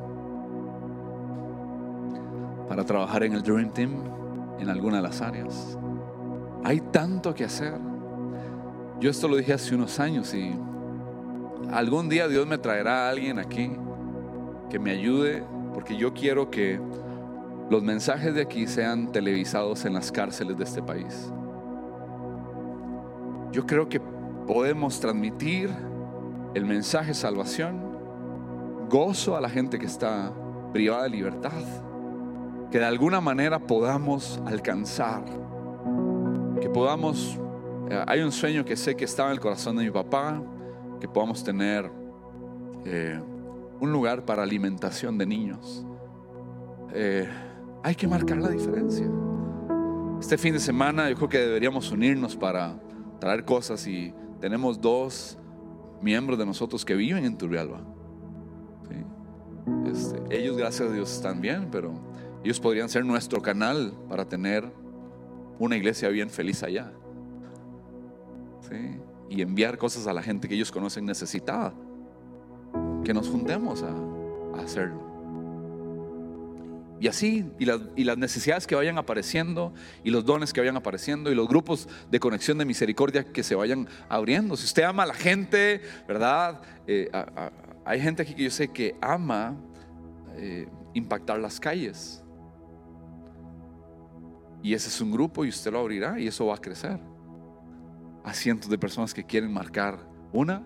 para trabajar en el Dream Team en alguna de las áreas. Hay tanto que hacer. Yo esto lo dije hace unos años y algún día Dios me traerá a alguien aquí que me ayude, porque yo quiero que los mensajes de aquí sean televisados en las cárceles de este país. Yo creo que podemos transmitir el mensaje de salvación, gozo a la gente que está privada de libertad, que de alguna manera podamos alcanzar, que podamos, hay un sueño que sé que estaba en el corazón de mi papá, que podamos tener un lugar para alimentación de niños. Hay que marcar la diferencia. Este fin de semana yo creo que deberíamos unirnos para traer cosas, y tenemos 2 miembros de nosotros que viven en Turrialba. ¿Sí? Ellos, gracias a Dios, están bien, pero ellos podrían ser nuestro canal para tener una iglesia bien feliz allá. ¿Sí? Y enviar cosas a la gente que ellos conocen necesitada. Que nos juntemos a hacerlo. Y así, y las necesidades que vayan apareciendo, y los dones que vayan apareciendo, y los grupos de conexión de misericordia que se vayan abriendo. Si usted ama a la gente, ¿verdad? Hay gente aquí que yo sé que ama impactar las calles. Y ese es un grupo, y usted lo abrirá, y eso va a crecer a cientos de personas que quieren marcar una.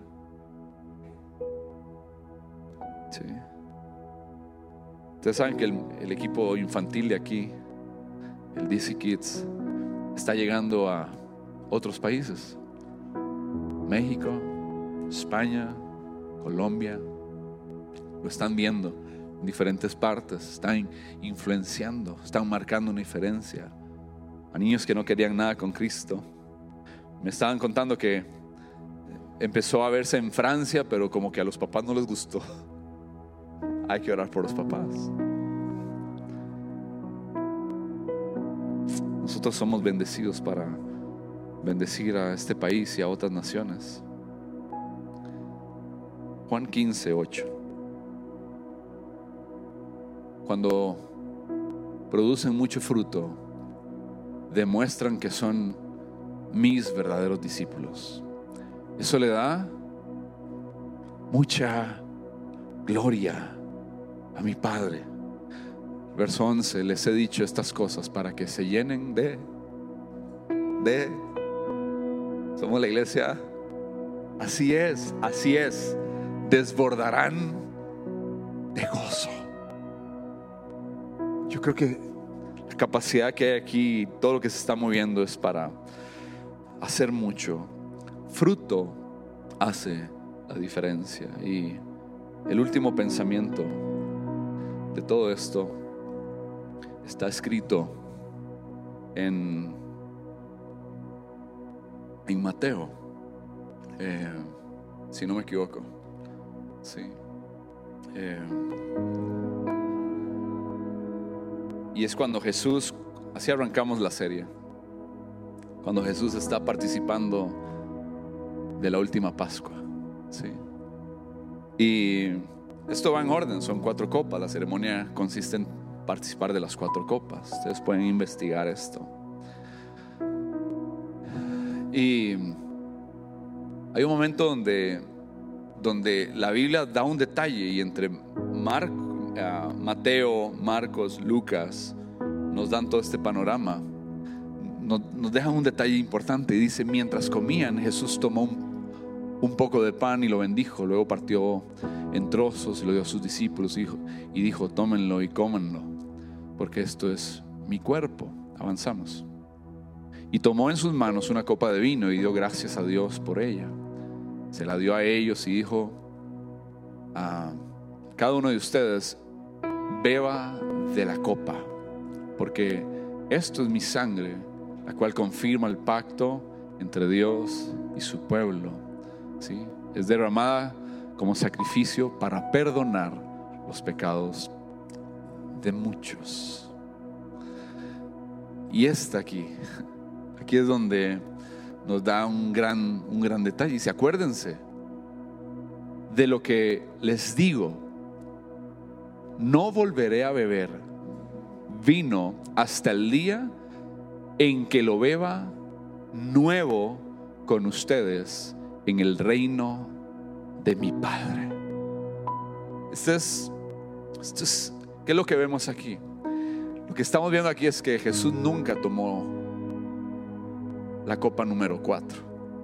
Sí. Ustedes saben que el equipo infantil de aquí, el DC Kids, está llegando a otros países: México, España, Colombia. Lo están viendo en diferentes partes, están influenciando, están marcando una diferencia a niños que no querían nada con Cristo. Me estaban contando que empezó a verse en Francia, pero como que a los papás no les gustó. Hay que orar por los papás. nosotros somos bendecidos para bendecir a este país y a otras naciones. Juan 15:8. Cuando producen mucho fruto, demuestran que son mis verdaderos discípulos. Eso le da mucha gloria a mi Padre. Verso 11: les he dicho estas cosas para que se llenen de somos la iglesia. Así es, desbordarán de gozo. Yo creo que la capacidad que hay aquí, todo lo que se está moviendo, es para hacer mucho. Fruto hace la diferencia. Y el último pensamiento de todo esto está escrito en Mateo, si no me equivoco. Sí. Y es cuando Jesús, así arrancamos la serie, cuando Jesús está participando de la última Pascua. Sí. Y esto va en orden, son 4 copas. La ceremonia consiste en participar de las 4 copas. Ustedes pueden investigar esto. Y hay un momento donde la Biblia da un detalle, y entre Mateo, Marcos, Lucas nos dan todo este panorama. Nos dejan un detalle importante y dice: mientras comían, Jesús tomó un poco de pan y lo bendijo, luego partió en trozos y lo dio a sus discípulos y dijo: tómenlo y cómanlo, porque esto es mi cuerpo. Avanzamos. Y tomó en sus manos una copa de vino y dio gracias a Dios por ella. Se la dio a ellos y dijo: a cada uno de ustedes, beba de la copa, porque esto es mi sangre, la cual confirma el pacto entre Dios y su pueblo. ¿Sí? Es derramada como sacrificio para perdonar los pecados de muchos. Y aquí es donde nos da un gran detalle. Y acuérdense de lo que les digo: no volveré a beber vino hasta el día en que lo beba nuevo con ustedes en el reino de mi Padre. ¿Qué es lo que vemos aquí? Lo que estamos viendo aquí es que Jesús nunca tomó la copa número 4.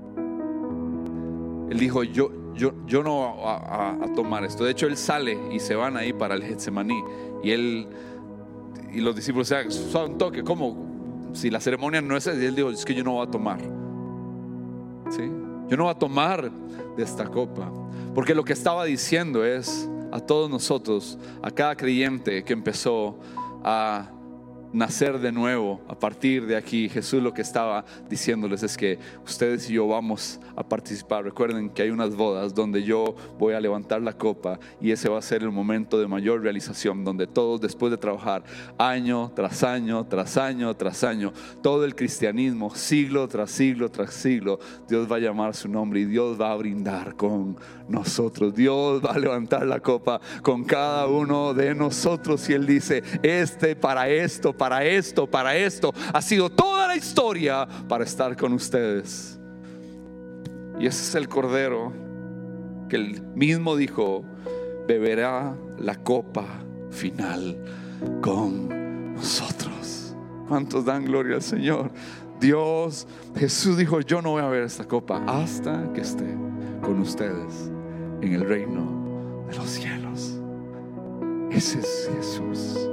Él dijo: yo no voy a tomar esto. De hecho, él sale y se van ahí para el Getsemaní, y los discípulos son un toque, ¿cómo? Si la ceremonia no es esa. Y él dijo: es que yo no voy a tomar. ¿Sí? Yo no voy a tomar de esta copa, porque lo que estaba diciendo es a todos nosotros, a cada creyente que empezó a nacer de nuevo a partir de aquí. Jesús lo que estaba diciéndoles es que ustedes y yo vamos a participar. Recuerden que hay unas bodas donde yo voy a levantar la copa, y ese va a ser el momento de mayor realización, donde todos, después de trabajar año tras año, tras año, tras año, todo el cristianismo, siglo tras siglo tras siglo, Dios va a llamar su nombre y Dios va a brindar con nosotros. Dios va a levantar la copa con cada uno de nosotros, y Él dice: para esto ha sido toda la historia para estar con ustedes. Y ese es el Cordero que Él mismo dijo: beberá la copa final con nosotros. ¿Cuántos dan gloria al Señor? Jesús dijo: yo no voy a beber esta copa hasta que esté con ustedes en el reino de los cielos. Ese es Jesús.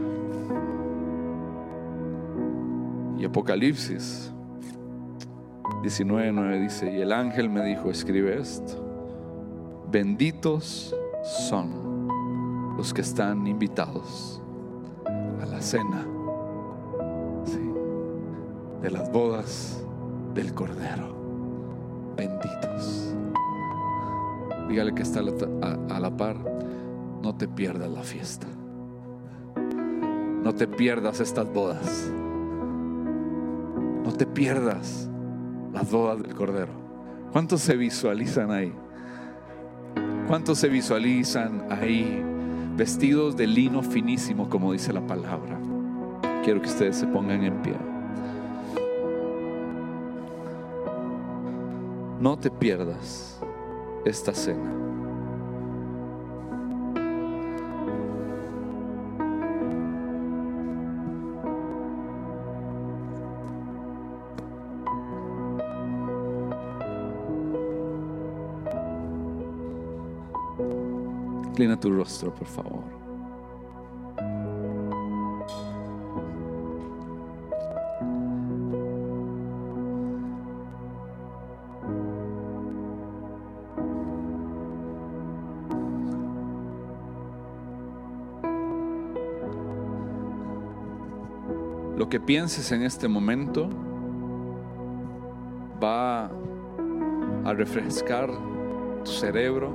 Y Apocalipsis 19:9 dice: y el ángel me dijo: escribe esto: benditos son los que están invitados a la cena, ¿sí?, de las bodas del Cordero. Benditos. Dígale que está a la par: no te pierdas la fiesta, no te pierdas estas bodas. No te pierdas las bodas del Cordero. ¿Cuántos se visualizan ahí? ¿Cuántos se visualizan ahí vestidos de lino finísimo, como dice la palabra? Quiero que ustedes se pongan en pie. No te pierdas esta cena. Inclina tu rostro, por favor. Lo que pienses en este momento va a refrescar tu cerebro,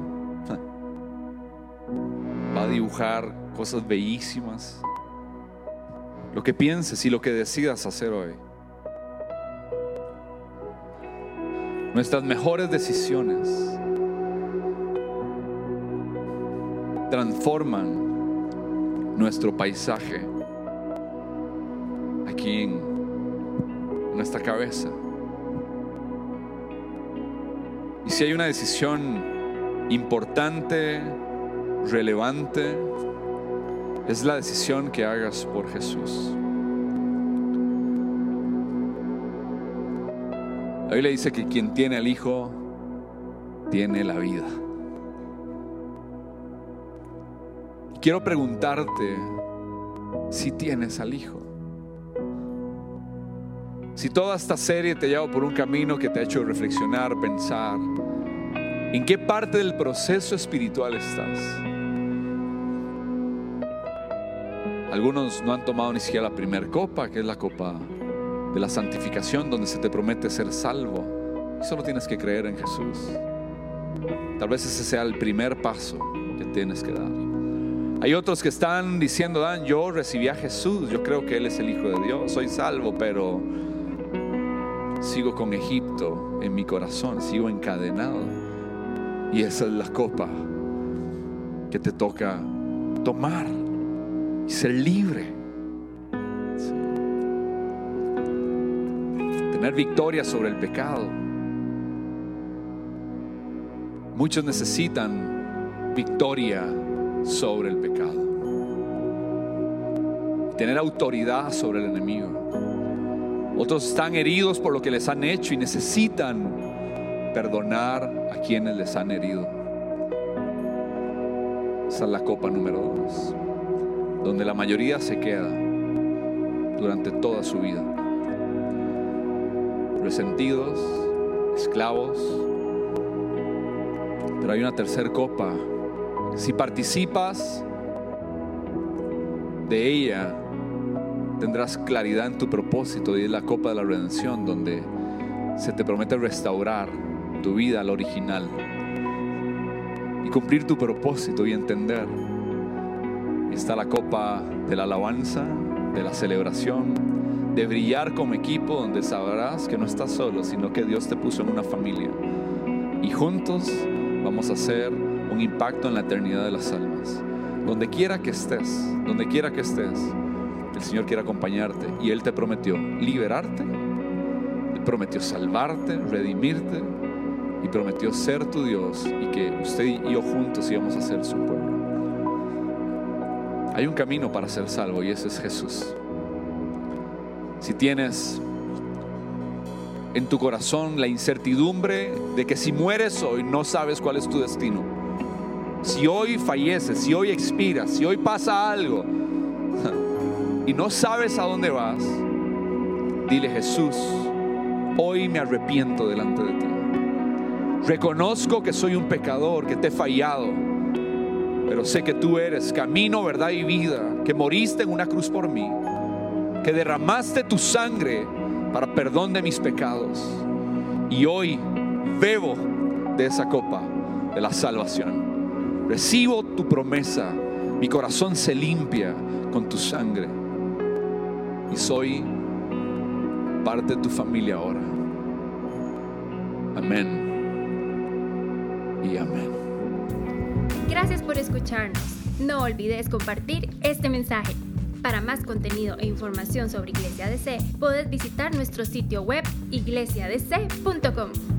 va a dibujar cosas bellísimas. Lo que pienses y lo que decidas hacer hoy. Nuestras mejores decisiones transforman nuestro paisaje aquí en nuestra cabeza. Y si hay una decisión importante, relevante, es la decisión que hagas por Jesús. La Biblia dice que quien tiene al Hijo tiene la vida. Quiero preguntarte si tienes al Hijo. Si toda esta serie te lleva por un camino que te ha hecho reflexionar, pensar, ¿en qué parte del proceso espiritual estás? Algunos no han tomado ni siquiera la primera copa, que es la copa de la santificación, donde se te promete ser salvo. Y solo tienes que creer en Jesús. Tal vez ese sea el primer paso que tienes que dar. Hay otros que están diciendo: Dan, yo recibí a Jesús, yo creo que Él es el Hijo de Dios, soy salvo, pero sigo con Egipto en mi corazón, sigo encadenado. Y esa es la copa que te toca tomar y ser libre. Sí. Tener victoria sobre el pecado. Muchos necesitan victoria sobre el pecado. Tener autoridad sobre el enemigo. Otros están heridos por lo que les han hecho y necesitan perdonar a quienes les han herido. Esa es la copa número 2, donde la mayoría se queda durante toda su vida, resentidos, esclavos. Pero hay una tercera copa. Si participas de ella, tendrás claridad en tu propósito, y es la copa de la redención, donde se te promete restaurar tu vida al original y cumplir tu propósito y entender. Y está la copa de la alabanza, de la celebración, de brillar como equipo, donde sabrás que no estás solo, sino que Dios te puso en una familia y juntos vamos a hacer un impacto en la eternidad de las almas. Donde quiera que estés, el Señor quiere acompañarte, y Él te prometió liberarte, Él prometió salvarte, redimirte, y prometió ser tu Dios, y que usted y yo juntos íbamos a ser su pueblo. Hay un camino para ser salvo, y ese es Jesús. Si tienes en tu corazón la incertidumbre de que si mueres hoy no sabes cuál es tu destino, si hoy falleces, si hoy expiras, si hoy pasa algo y no sabes a dónde vas, dile: Jesús, hoy me arrepiento delante de ti. Reconozco que soy un pecador, que te he fallado, pero sé que tú eres camino, verdad y vida, que moriste en una cruz por mí, que derramaste tu sangre para perdón de mis pecados, y hoy bebo de esa copa de la salvación. Recibo tu promesa, mi corazón se limpia con tu sangre, y soy parte de tu familia ahora. Amén y amén. Gracias por escucharnos. No olvides compartir este mensaje. Para más contenido e información sobre Iglesia DC, puedes visitar nuestro sitio web iglesiadc.com.